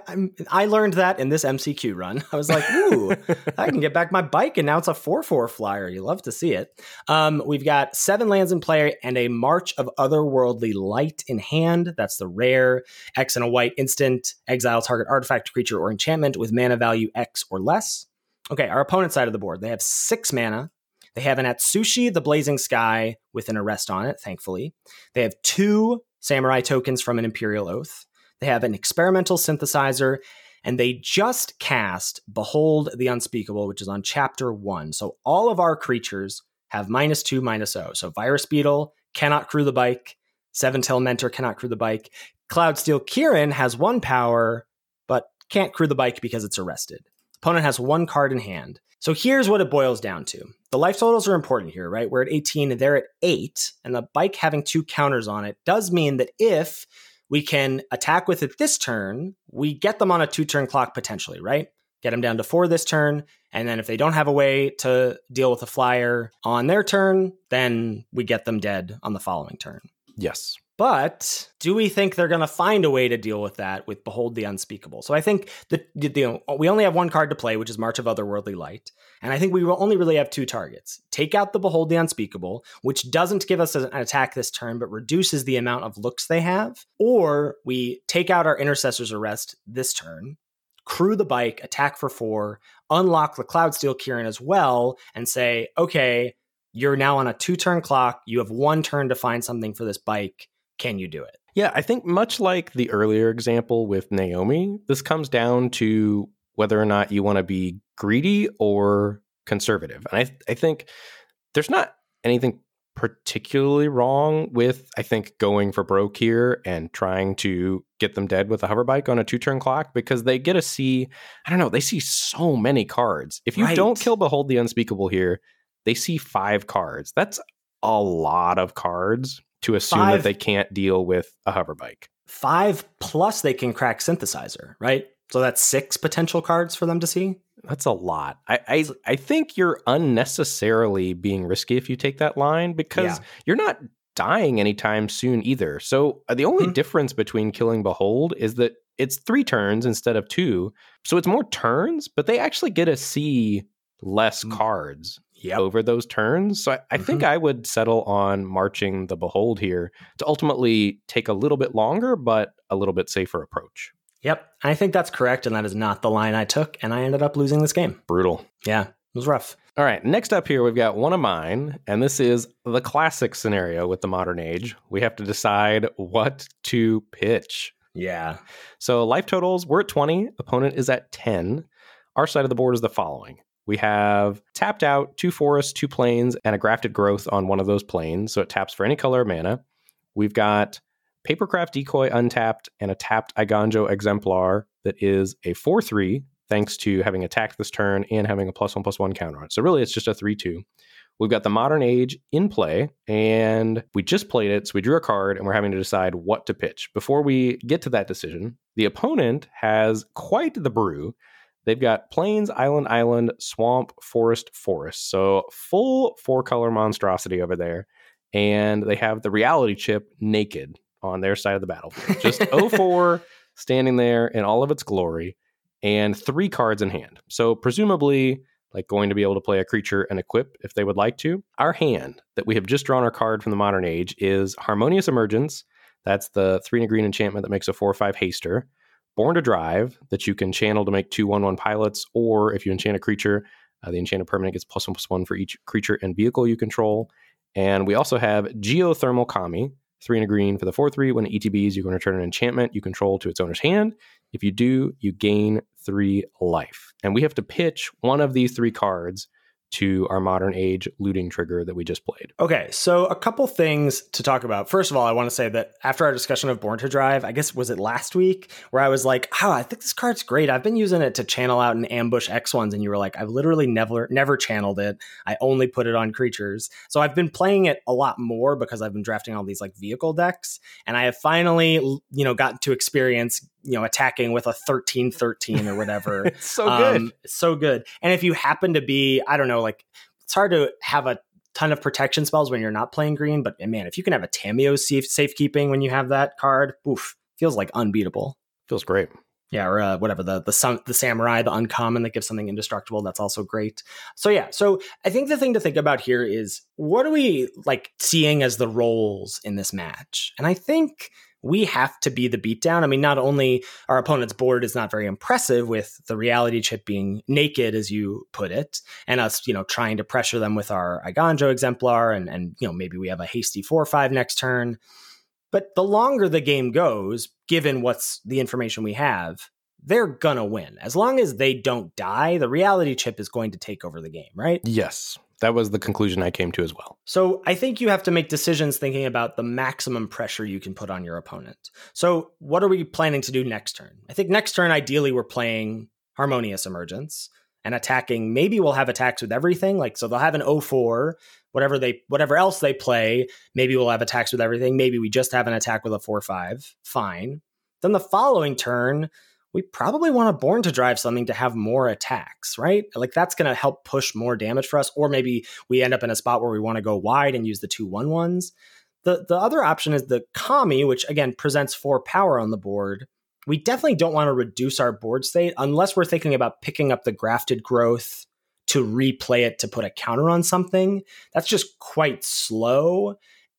I learned that in this MCQ run. I was like, ooh, I can get back my bike, and now it's a 4/4 flyer. You love to see it. We've got 7 lands in play and a March of Otherworldly Light in hand. That's the rare X and a white instant, exile target artifact, creature, or enchantment with mana value X or less. Okay, our opponent's side of the board. They have 6 mana. They have an Atsushi, the Blazing Sky, with an arrest on it, thankfully. They have 2 Samurai tokens from an Imperial Oath. They have an Experimental Synthesizer, and they just cast Behold the Unspeakable, which is on Chapter 1. So all of our creatures have -2/-0. So Virus Beetle cannot crew the bike. Seven-Tail Mentor cannot crew the bike. Cloudsteel Kirin has 1 power, but can't crew the bike because it's arrested. Opponent has 1 card in hand. So here's what it boils down to. The life totals are important here, right? We're at 18 and they're at 8, and the bike having 2 counters on it does mean that if we can attack with it this turn, we get them on a 2-turn clock potentially, right? Get them down to 4 this turn, and then if they don't have a way to deal with a flyer on their turn, then we get them dead on the following turn. Yes. But do we think they're going to find a way to deal with that with Behold the Unspeakable? So I think that we only have 1 card to play, which is March of Otherworldly Light. And I think we will only really have 2 targets. Take out the Behold the Unspeakable, which doesn't give us an attack this turn, but reduces the amount of looks they have. Or we take out our Intercessor's Arrest this turn, crew the bike, attack for 4, unlock the Cloudsteel Kirin as well, and say, okay, you're now on a 2-turn clock. You have 1 turn to find something for this bike. Can you do it? Yeah, I think much like the earlier example with Naomi, this comes down to whether or not you want to be greedy or conservative. And I think there's not anything particularly wrong with, I think, going for broke here and trying to get them dead with a hover bike on a 2-turn clock, because they get to see, I don't know, they see so many cards. If you don't kill Behold the Unspeakable here, they see 5 cards. That's a lot of cards to assume that they can't deal with a hover bike. 5 plus they can crack Synthesizer, right? So that's 6 potential cards for them to see. That's a lot. I think you're unnecessarily being risky if you take that line, because you're not dying anytime soon either. So the only difference between killing Behold is that it's 3 turns instead of 2. So it's more turns, but they actually get to see less cards over those turns. So I think I would settle on marching the Behold here to ultimately take a little bit longer, but a little bit safer approach. Yep. I think that's correct. And that is not the line I took. And I ended up losing this game. Brutal. Yeah. It was rough. All right. Next up here, we've got one of mine. And this is the classic scenario with the modern age. We have to decide what to pitch. Yeah. So life totals, we're at 20. Opponent is at 10. Our side of the board is the following. We have tapped out 2 forests, 2 plains, and a Grafted Growth on one of those plains. So it taps for any color of mana. We've got Papercraft Decoy untapped and a tapped Iganjo Exemplar that is a 4/3, thanks to having attacked this turn and having a +1/+1 counter on it. So really, it's just a 3/2. We've got the Modern Age in play, and we just played it, so we drew a card, and we're having to decide what to pitch. Before we get to that decision, the opponent has quite the brew. They've got Plains, Island, Swamp, Forest. So full 4-color monstrosity over there. And they have the Reality Chip Naked on their side of the battlefield. Just 0/4 standing there in all of its glory and 3 cards in hand. So presumably, like going to be able to play a creature and equip if they would like to. Our hand that we have just drawn our card from the Modern Age is Harmonious Emergence. That's the 3 and a green enchantment that makes a 4/5 haster. Born to Drive, that you can channel to make 2/1/1 pilots, or if you enchant a creature, the enchanted permanent gets +1/+1 for each creature and vehicle you control. And we also have Geothermal Kami, 3 and a green for the 4/3. When it ETBs, you can return an enchantment you control to its owner's hand. If you do, you gain 3 life. And we have to pitch one of these 3 cards to our Modern Age looting trigger that we just played. Okay, so a couple things to talk about. First of all, I want to say that after our discussion of Born to Drive, I guess, was it last week, where I was like, oh, I think this card's great. I've been using it to channel out and ambush X1s. And you were like, I've literally never channeled it. I only put it on creatures. So I've been playing it a lot more because I've been drafting all these like vehicle decks. And I have finally, gotten to experience attacking with a 13/13 or whatever. It's so good. So good. And if you happen to be, I don't know, like it's hard to have a ton of protection spells when you're not playing green, but man, if you can have a Tamiyo safekeeping when you have that card, feels like unbeatable. Feels great. Yeah, or whatever, the samurai, the uncommon that gives something indestructible, that's also great. So yeah, so I think the thing to think about here is, what are we like seeing as the roles in this match? And I think we have to be the beatdown. I mean, not only our opponent's board is not very impressive with the reality chip being naked, as you put it, and us, trying to pressure them with our Eiganjo Exemplar, and maybe we have a hasty 4/5 next turn. But the longer the game goes, given what's the information we have, they're gonna win. As long as they don't die, the reality chip is going to take over the game, right? Yes. That was the conclusion I came to as well. So I think you have to make decisions thinking about the maximum pressure you can put on your opponent. So what are we planning to do next turn? I think next turn, ideally, we're playing Harmonious Emergence and attacking. Maybe we'll have attacks with everything. So they'll have an 0/4, whatever else they play. Maybe we'll have attacks with everything. Maybe we just have an attack with a 4/5. Fine. Then the following turn, we probably want to Born to Drive something to have more attacks, right? Like that's going to help push more damage for us. Or maybe we end up in a spot where we want to go wide and use the 2/1/1s. The other option is the Kami, which again presents 4 power on the board. We definitely don't want to reduce our board state unless we're thinking about picking up the Grafted Growth to replay it to put a counter on something. That's just quite slow.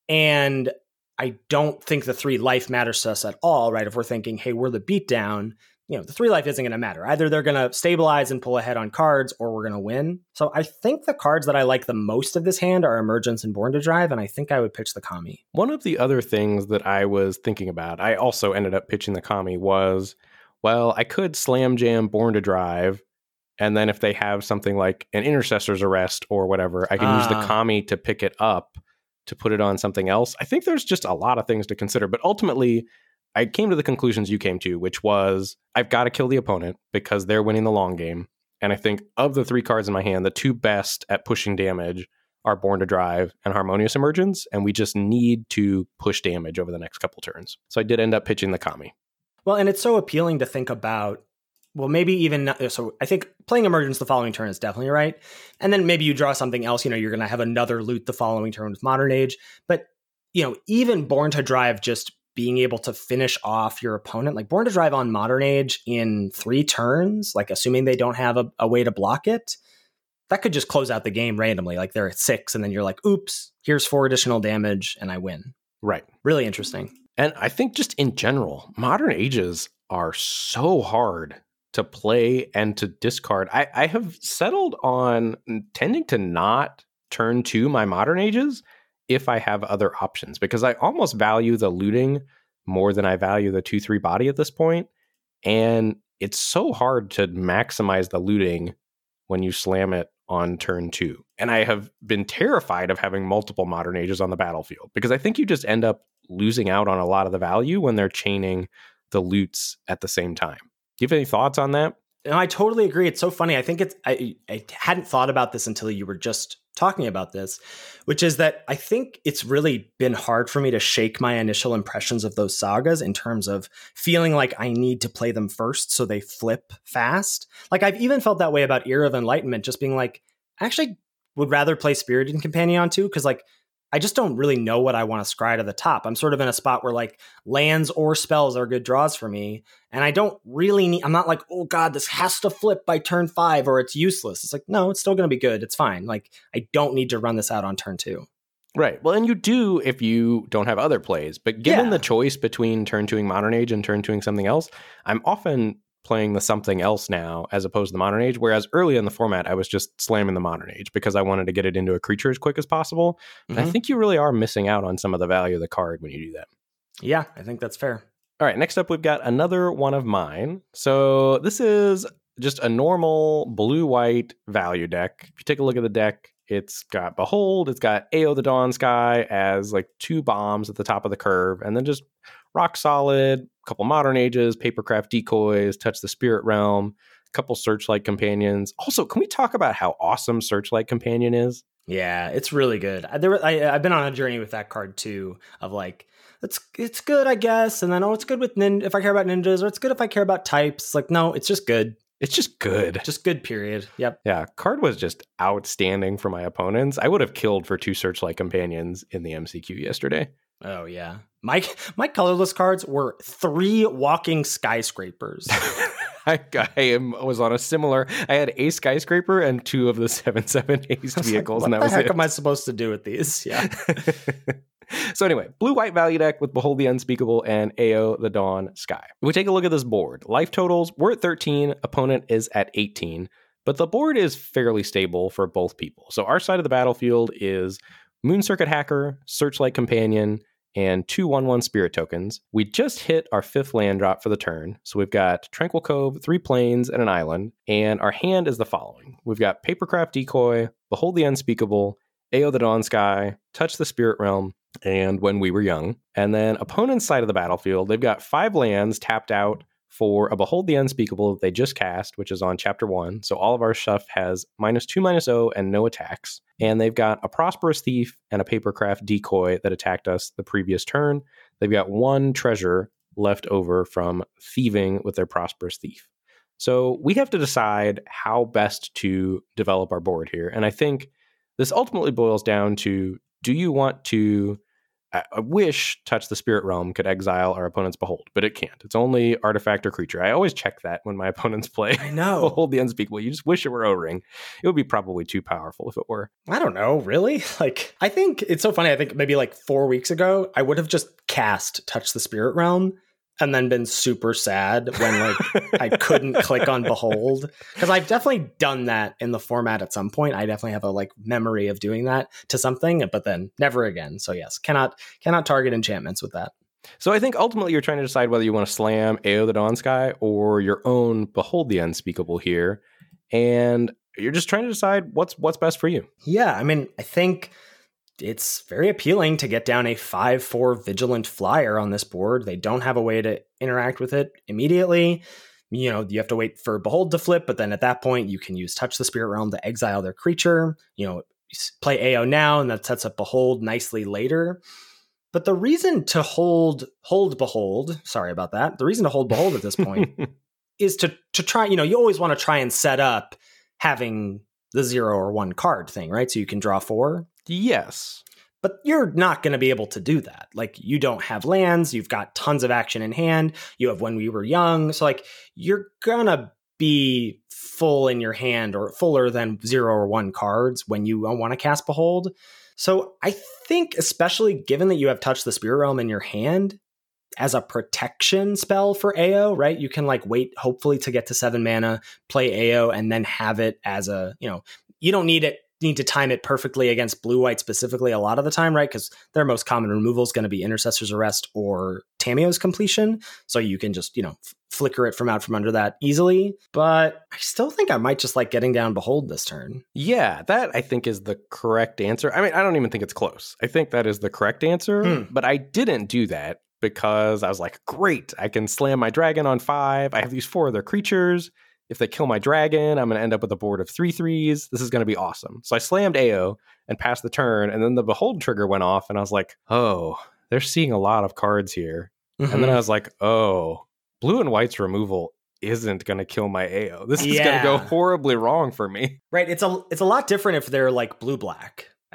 And I don't think the 3 life matters to us at all, right? If we're thinking, hey, we're the beatdown, the 3 life isn't going to matter. Either they're going to stabilize and pull ahead on cards, or we're going to win. So I think the cards that I like the most of this hand are Emergence and Born to Drive, and I think I would pitch the Kami. One of the other things that I was thinking about, I also ended up pitching the Kami, was, well, I could slam jam Born to Drive, and then if they have something like an Intercessor's Arrest or whatever, I can use the Kami to pick it up to put it on something else. I think there's just a lot of things to consider, but ultimately I came to the conclusions you came to, which was I've got to kill the opponent because they're winning the long game. And I think of the 3 cards in my hand, the 2 best at pushing damage are Born to Drive and Harmonious Emergence, and we just need to push damage over the next couple turns. So I did end up pitching the Kami. Well, and it's so appealing to think about, well, maybe even not, so I think playing Emergence the following turn is definitely right. And then maybe you draw something else, you're going to have another loot the following turn with Modern Age. But, even Born to Drive just being able to finish off your opponent, like Born to Drive on Modern Age in 3 turns, like assuming they don't have a way to block it, that could just close out the game randomly. Like they're at 6 and then you're like, oops, here's 4 additional damage and I win. Right. Really interesting. And I think just in general, Modern Ages are so hard to play and to discard. I have settled on tending to not turn to my Modern Ages if I have other options, because I almost value the looting more than I value the 2/3 body at this point. And it's so hard to maximize the looting when you slam it on turn 2. And I have been terrified of having multiple Modern Ages on the battlefield, because I think you just end up losing out on a lot of the value when they're chaining the loots at the same time. Do you have any thoughts on that? No, I totally agree. It's so funny. I think I hadn't thought about this until you were just talking about this, which is that I think it's really been hard for me to shake my initial impressions of those sagas in terms of feeling like I need to play them first so they flip fast. Like I've even felt that way about Era of Enlightenment, just being like, I actually would rather play Spirited Companion too, because like I just don't really know what I want to scry to the top. I'm sort of in a spot where like lands or spells are good draws for me. And I don't really need, I'm not like, oh God, this has to flip by turn 5 or it's useless. It's like, no, it's still going to be good. It's fine. Like I don't need to run this out on turn 2. Right. Well, and you do if you don't have other plays. But given the choice between turn 2ing Modern Age and turn 2ing something else, I'm often playing the something else now as opposed to the Modern Age, whereas early in the format I was just slamming the Modern Age because I wanted to get it into a creature as quick as possible. Mm-hmm. I think you really are missing out on some of the value of the card when you do that. Yeah, I think that's fair. All right, next up we've got another one of mine. So this is just a normal blue-white value deck. If you take a look at the deck, it's got Behold, it's got Ao the Dawnsky as like 2 bombs at the top of the curve, and then just rock solid, a couple Modern Ages, Papercraft Decoys, Touch the Spirit Realm, a couple Searchlight Companions. Also, can we talk about how awesome Searchlight Companion is? Yeah, it's really good. I've been on a journey with that card too, of like, it's good, I guess, and then, it's good with if I care about ninjas, or it's good if I care about types. Like, no, it's just good. It's just good. Just good, period. Yep. Yeah, card was just outstanding for my opponents. I would have killed for 2 Searchlight Companions in the MCQ yesterday. Oh, yeah. My colorless cards were 3 walking skyscrapers. I was on a similar... I had a skyscraper and 2 of the 7/7 haste vehicles. Like, and that was what the heck am I supposed to do with these? Yeah. So anyway, blue-white value deck with Behold the Unspeakable and Ao the Dawnsky. If we take a look at this board, life totals, we're at 13, opponent is at 18, but the board is fairly stable for both people. So our side of the battlefield is Moon Circuit Hacker, Searchlight Companion, and 2 1/1 Spirit tokens. We just hit our 5th land drop for the turn. So we've got Tranquil Cove, 3 plains, and an island. And our hand is the following. We've got Papercraft Decoy, Behold the Unspeakable, Ao the Dawnsky, Touch the Spirit Realm, and When We Were Young. And then opponent's side of the battlefield, they've got 5 lands tapped out for a Behold the Unspeakable that they just cast, which is on Chapter 1. So all of our stuff has -2/-0 and no attacks. And they've got a Prosperous Thief and a Papercraft Decoy that attacked us the previous turn. They've got 1 treasure left over from thieving with their Prosperous Thief. So we have to decide how best to develop our board here. And I think this ultimately boils down to, do you want to... I wish Touch the Spirit Realm could exile our opponent's Behold, but it can't. It's only artifact or creature. I always check that when my opponents play. I know. Behold the Unspeakable. You just wish it were O-Ring. It would be probably too powerful if it were. I don't know, really? Like, I think it's so funny. I think maybe like 4 weeks ago, I would have just cast Touch the Spirit Realm and then been super sad when like I couldn't click on Behold, because I've definitely done that in the format at some point. I definitely have a like memory of doing that to something, but then never again. So yes, cannot target enchantments with that. So I think ultimately you're trying to decide whether you want to slam Ao the Dawnsky or your own Behold the Unspeakable here, and you're just trying to decide what's best for you. Yeah, I mean, I think it's very appealing to get down a 5/4 Vigilant Flyer on this board. They don't have a way to interact with it immediately. You know, you have to wait for Behold to flip, but then at that point, you can use Touch the Spirit Realm to exile their creature. You know, play Ao now, and that sets up Behold nicely later. But the reason to hold Behold, sorry about that, the reason to hold Behold at this point is to try, you know, you always want to try and set up having the 0 or 1 card thing, right? So you can draw 4. Yes. But you're not going to be able to do that. Like, you don't have lands. You've got tons of action in hand. You have When We Were Young. So, like, you're going to be full in your hand, or fuller than 0 or 1 cards when you want to cast Behold. So I think, especially given that you have Touch the Spirit Realm in your hand as a protection spell for Ao, right? You can, like, wait, hopefully, to get to 7 mana, play Ao, and then have it as a, you know, you don't need to time it perfectly against blue-white specifically a lot of the time, right? Because their most common removal is going to be Intercessor's Arrest or Tamiyo's Completion. So you can just, you know, flicker it from out from under that easily. But I still think I might just like getting down Behold this turn. Yeah, that I think is the correct answer. I mean, I don't even think it's close. I think that is the correct answer, but I didn't do that because I was like, great, I can slam my dragon on 5. I have these 4 other creatures. If they kill my dragon, I'm going to end up with a board of 3/3s. This is going to be awesome. So I slammed Ao and passed the turn, and then the Behold trigger went off, and I was like, oh, they're seeing a lot of cards here. Mm-hmm. And then I was like, oh, blue and white's removal isn't going to kill my Ao. This is going to go horribly wrong for me. Right. It's a lot different if they're like blue-black.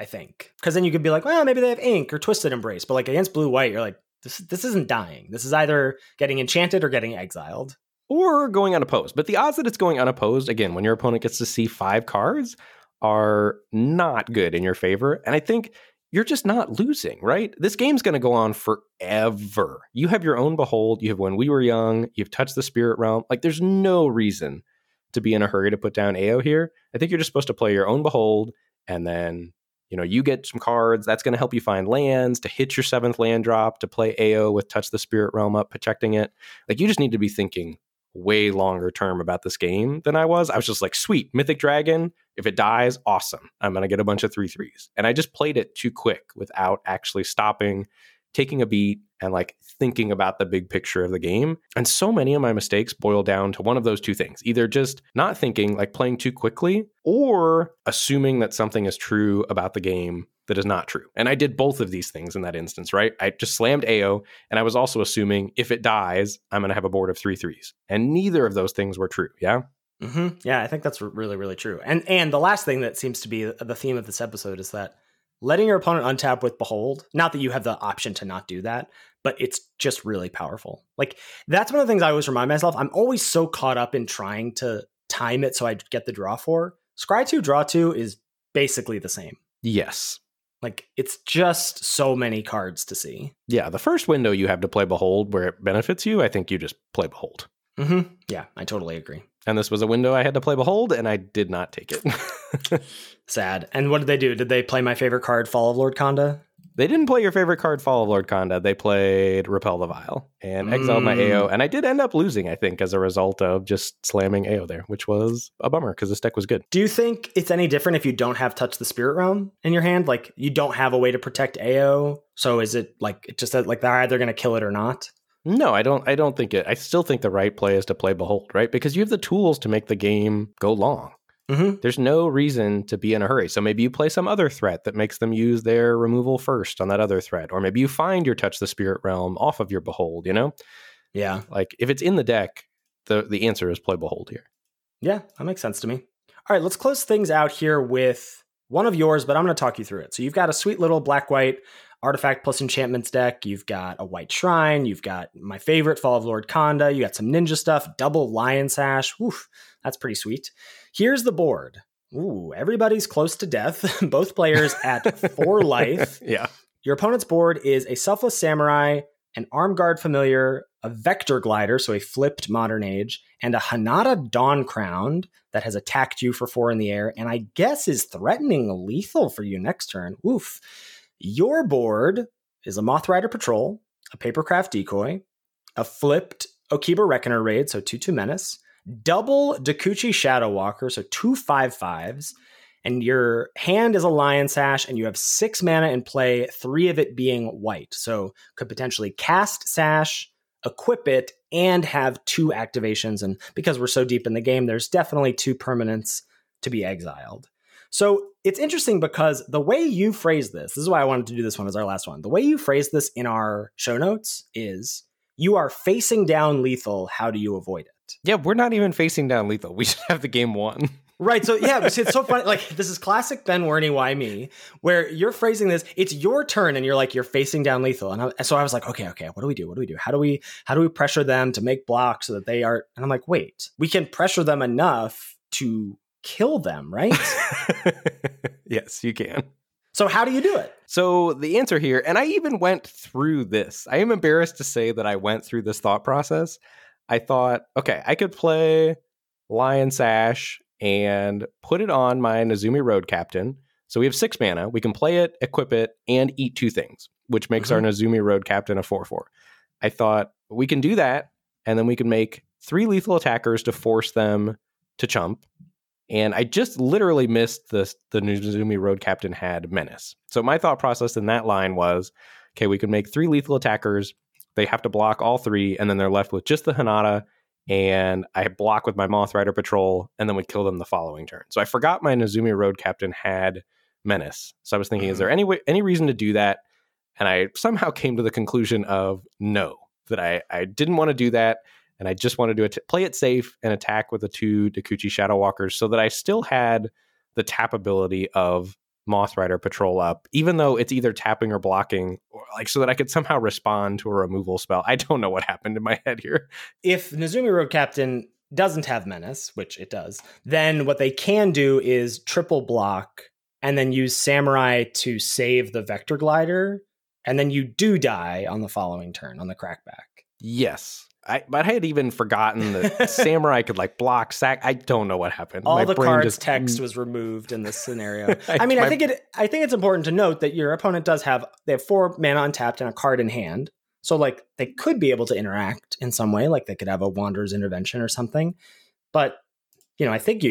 I think. Because then you could be like, well, maybe they have ink or Twisted Embrace. But like against blue-white, you're like, this isn't dying. This is either getting enchanted or getting exiled. Or going unopposed. But the odds that it's going unopposed, again, when your opponent gets to see 5 cards, are not good in your favor. And I think you're just not losing, right? This game's going to go on forever. You have your own Behold. You have When We Were Young. You've touched the Spirit Realm. Like, there's no reason to be in a hurry to put down AO here. I think you're just supposed to play your own Behold, and then, you know, you get some cards. That's going to help you find lands, to hit your 7th land drop, to play AO with Touch the Spirit Realm up, protecting it. Like, you just need to be thinking way longer term about this game than I was. I was just like, sweet, Mythic Dragon, if it dies, awesome. I'm going to get a bunch of 3/3s. And I just played it too quick without actually stopping, taking a beat, and like thinking about the big picture of the game. And so many of my mistakes boil down to one of those two things: either just not thinking, like playing too quickly, or assuming that something is true about the game that is not true. And I did both of these things in that instance, right? I just slammed AO, and I was also assuming if it dies, I'm going to have a board of 3/3s. And neither of those things were true, yeah? Mm-hmm. Yeah, I think that's really, really true. And the last thing that seems to be the theme of this episode is that letting your opponent untap with Behold, not that you have the option to not do that, but it's just really powerful. Like, that's one of the things I always remind myself. I'm always so caught up in trying to time it so I get the draw 4. Scry 2, draw 2 is basically the same. Yes. Like, it's just so many cards to see. Yeah, the first window you have to play Behold where it benefits you, I think you just play Behold. Mm-hmm. Yeah, I totally agree. And this was a window I had to play Behold, and I did not take it. Sad. And what did they do? Did they play my favorite card, Fall of Lord Khanda? They didn't play your favorite card, Fall of Lord Khanda. They played Repel the Vile and exiled my AO. And I did end up losing, I think, as a result of just slamming AO there, which was a bummer because this deck was good. Do you think it's any different if you don't have Touch the Spirit Realm in your hand? Like, you don't have a way to protect AO? So is it like, it just like they're either going to kill it or not? No, I don't think it. I still think the right play is to play Behold, right? Because you have the tools to make the game go long. Mm-hmm. There's no reason to be in a hurry. So maybe you play some other threat that makes them use their removal first on that other threat. Or maybe you find your Touch the Spirit Realm off of your Behold, you know? Yeah. Like, if it's in the deck, the answer is play Behold here. Yeah, that makes sense to me. All right, let's close things out here with one of yours, but I'm going to talk you through it. So you've got a sweet little black-white artifact plus enchantments deck. You've got a white shrine. You've got my favorite, Fall of Lord Khanda. You got some ninja stuff, double Lion Sash. Oof, that's pretty sweet. Here's the board. Ooh, everybody's close to death. Both players at 4 life. Yeah. Your opponent's board is a Selfless Samurai, an Armed Guard Familiar, a Vector Glider, so a flipped Modern Age, and a Hanada Dawn Crowned that has attacked you for 4 in the air, and I guess is threatening lethal for you next turn. Oof. Your board is a Moth Rider Patrol, a Papercraft Decoy, a flipped Okiba Reckoner Raid, so 2/2 Menace, double Dakuchi Shadow Walker, so 2 5/5s, and your hand is a Lion Sash, and you have 6 mana in play, 3 of it being white. So could potentially cast Sash, equip it, and have 2 activations. And because we're so deep in the game, there's definitely 2 permanents to be exiled. So it's interesting because the way you phrase this is why I wanted to do this one as our last one. The way you phrase this in our show notes is, you are facing down lethal. How do you avoid it? Yeah, we're not even facing down lethal. We should have the game won. Right. So yeah, it's so funny. Like, this is classic Ben Werney, why me, where you're phrasing this, it's your turn and you're like, you're facing down lethal. And so I was like, okay, what do we do? How do we pressure them to make blocks so that they are, and I'm like, wait, we can pressure them enough to kill them, right? Yes, you can. So how do you do it? So the answer here, and I even went through this. I am embarrassed to say that I went through this thought process. I thought, okay, I could play Lion Sash and put it on my Nezumi Road Captain. So we have 6 mana. We can play it, equip it, and eat 2 things, which makes our Nezumi Road Captain a 4/4. I thought we can do that, and then we can make 3 lethal attackers to force them to chump. And I just literally missed the Nezumi Road Captain had Menace. So my thought process in that line was, okay, we can make 3 lethal attackers. They have to block all 3, and then they're left with just the Hanada, and I block with my Moth Rider Patrol, and then we kill them the following turn. So I forgot my Nezumi Road Captain had Menace. So I was thinking, is there any reason to do that? And I somehow came to the conclusion of no, that I didn't want to do that. And I just wanted to play it safe and attack with the 2 Dakuchi Shadow Walkers so that I still had the tap ability of Moth Rider patrol up, even though it's either tapping or blocking, or like so that I could somehow respond to a removal spell. I don't know what happened in my head here. If Nezumi Road Captain doesn't have Menace, which it does, then what they can do is triple block and then use Samurai to save the Vector Glider, and then you do die on the following turn on the crackback. Yes. But I had even forgotten that Samurai could like block, sack. I don't know what happened. All the cards text was removed in this scenario. I think it's important to note that your opponent they have 4 mana untapped and a card in hand. So like they could be able to interact in some way, like they could have a Wanderer's Intervention or something. But I think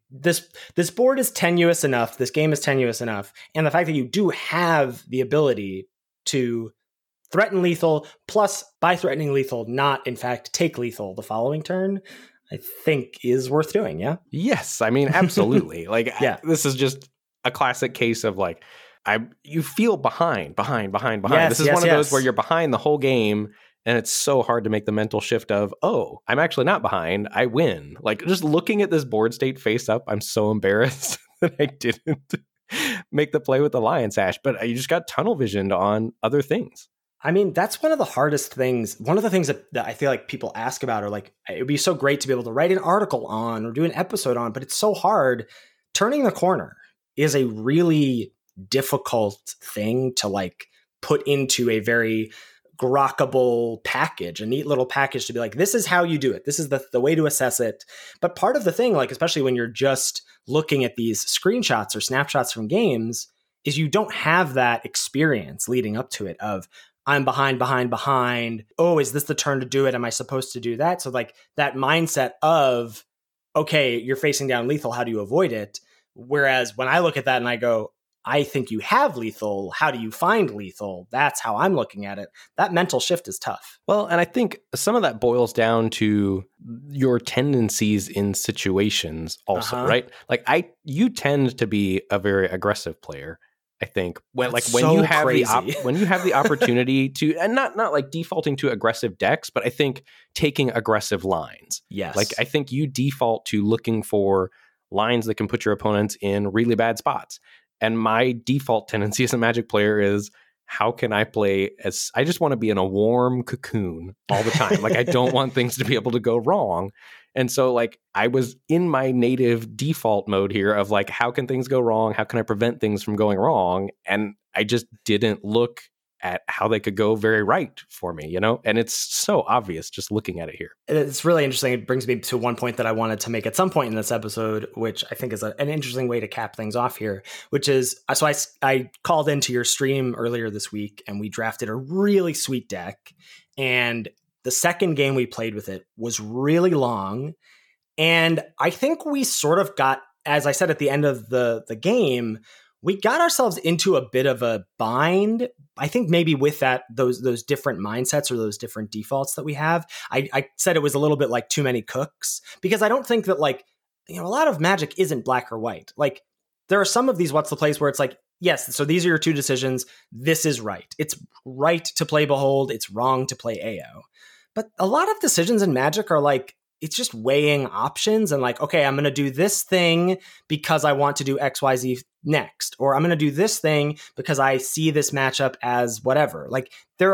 this board is tenuous enough. This game is tenuous enough, and the fact that you do have the ability to threaten lethal, plus by threatening lethal, not in fact take lethal the following turn, I think is worth doing. Yeah. Yes. I mean, absolutely. Like, yeah. This is just a classic case of like, you feel behind. Yes, this is one of those where you're behind the whole game, and it's so hard to make the mental shift of, oh, I'm actually not behind. I win. Like, just looking at this board state face up, I'm so embarrassed that I didn't make the play with the Lion Sash, but you just got tunnel visioned on other things. I mean, that's one of the hardest things. One of the things that I feel like people ask about, or like, it would be so great to be able to write an article on or do an episode on, but it's so hard. Turning the corner is a really difficult thing to like put into a very grokkable package, a neat little package to be like, this is how you do it. This is the way to assess it. But part of the thing, like, especially when you're just looking at these screenshots or snapshots from games, is you don't have that experience leading up to it of, I'm behind. Oh, is this the turn to do it? Am I supposed to do that? So like that mindset of, okay, you're facing down lethal. How do you avoid it? Whereas when I look at that and I go, I think you have lethal. How do you find lethal? That's how I'm looking at it. That mental shift is tough. Well, and I think some of that boils down to your tendencies in situations also, right? Like you tend to be a very aggressive player. I think when you have the opportunity to, and not like defaulting to aggressive decks, but I think taking aggressive lines. Yes. Like I think you default to looking for lines that can put your opponents in really bad spots. And my default tendency as a Magic player is, how can I play I just want to be in a warm cocoon all the time. Like I don't want things to be able to go wrong. And so like I was in my native default mode here of like, how can things go wrong? How can I prevent things from going wrong? And I just didn't look at how they could go very right for me, and it's so obvious just looking at it here. It's really interesting. It brings me to one point that I wanted to make at some point in this episode, which I think is an interesting way to cap things off here, which is, so I called into your stream earlier this week and we drafted a really sweet deck, and the second game we played with it was really long. And I think we sort of got, as I said at the end of the game, we got ourselves into a bit of a bind. I think maybe with those different mindsets or those different defaults that we have. I said it was a little bit like too many cooks, because I don't think that like, a lot of Magic isn't black or white. Like there are some of these what's the plays where it's like, yes, so these are your two decisions. This is right. It's right to play Behold. It's wrong to play AO. But a lot of decisions in Magic are like, it's just weighing options and like, okay, I'm going to do this thing because I want to do XYZ next, or I'm going to do this thing because I see this matchup as whatever. Like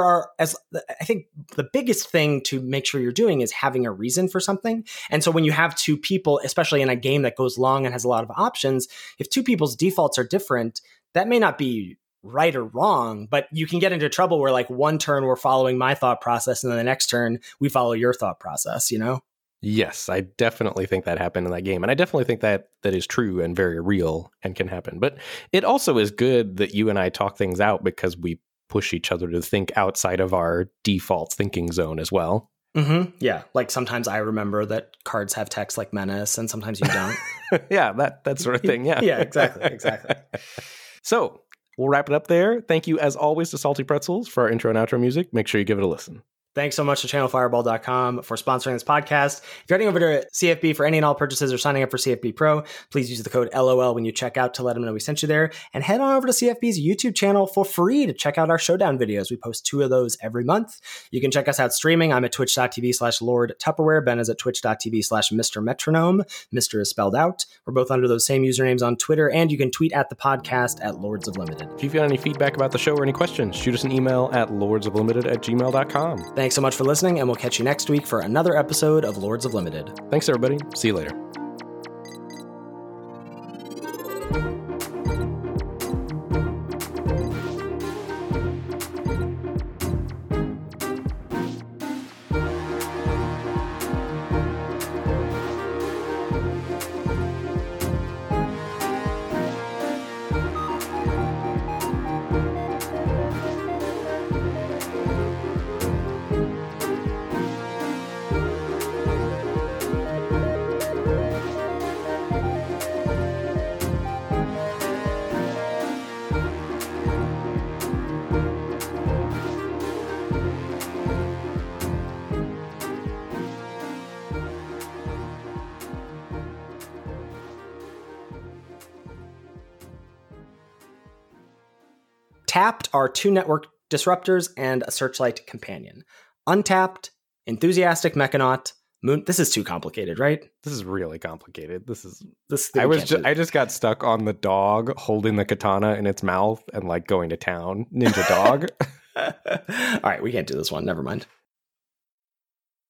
I think the biggest thing to make sure you're doing is having a reason for something. And so when you have two people, especially in a game that goes long and has a lot of options, if two people's defaults are different, that may not be right or wrong, but you can get into trouble where like one turn we're following my thought process and then the next turn we follow your thought process, Yes, I definitely think that happened in that game. And I definitely think that is true and very real and can happen. But it also is good that you and I talk things out because we push each other to think outside of our default thinking zone as well. Mm-hmm. Yeah. Like sometimes I remember that cards have text like Menace and sometimes you don't. Yeah, that sort of thing. Yeah. Yeah, exactly. So we'll wrap it up there. Thank you as always to Salty Pretzels for our intro and outro music. Make sure you give it a listen. Thanks so much to channelfireball.com for sponsoring this podcast. If you're heading over to CFB for any and all purchases or signing up for CFB Pro, please use the code LOL when you check out to let them know we sent you there. And head on over to CFB's YouTube channel for free to check out our Showdown videos. We post 2 of those every month. You can check us out streaming. I'm at twitch.tv/Lord Tupperware. Ben is at twitch.tv/Mr. Metronome. Mr. is spelled out. We're both under those same usernames on Twitter, and you can tweet at the podcast at Lords of Limited. If you've got any feedback about the show or any questions, shoot us an email at lordsoflimited@gmail.com. Thanks so much for listening, and we'll catch you next week for another episode of Lords of Limited. Thanks, everybody. See you later. Tapped are 2 network disruptors and a Searchlight companion. Untapped, Enthusiastic Mechanaut, Moon. This is too complicated, right? This is really complicated. This. I just got stuck on the dog holding the katana in its mouth and like going to town. Ninja dog. All right, we can't do this one. Never mind.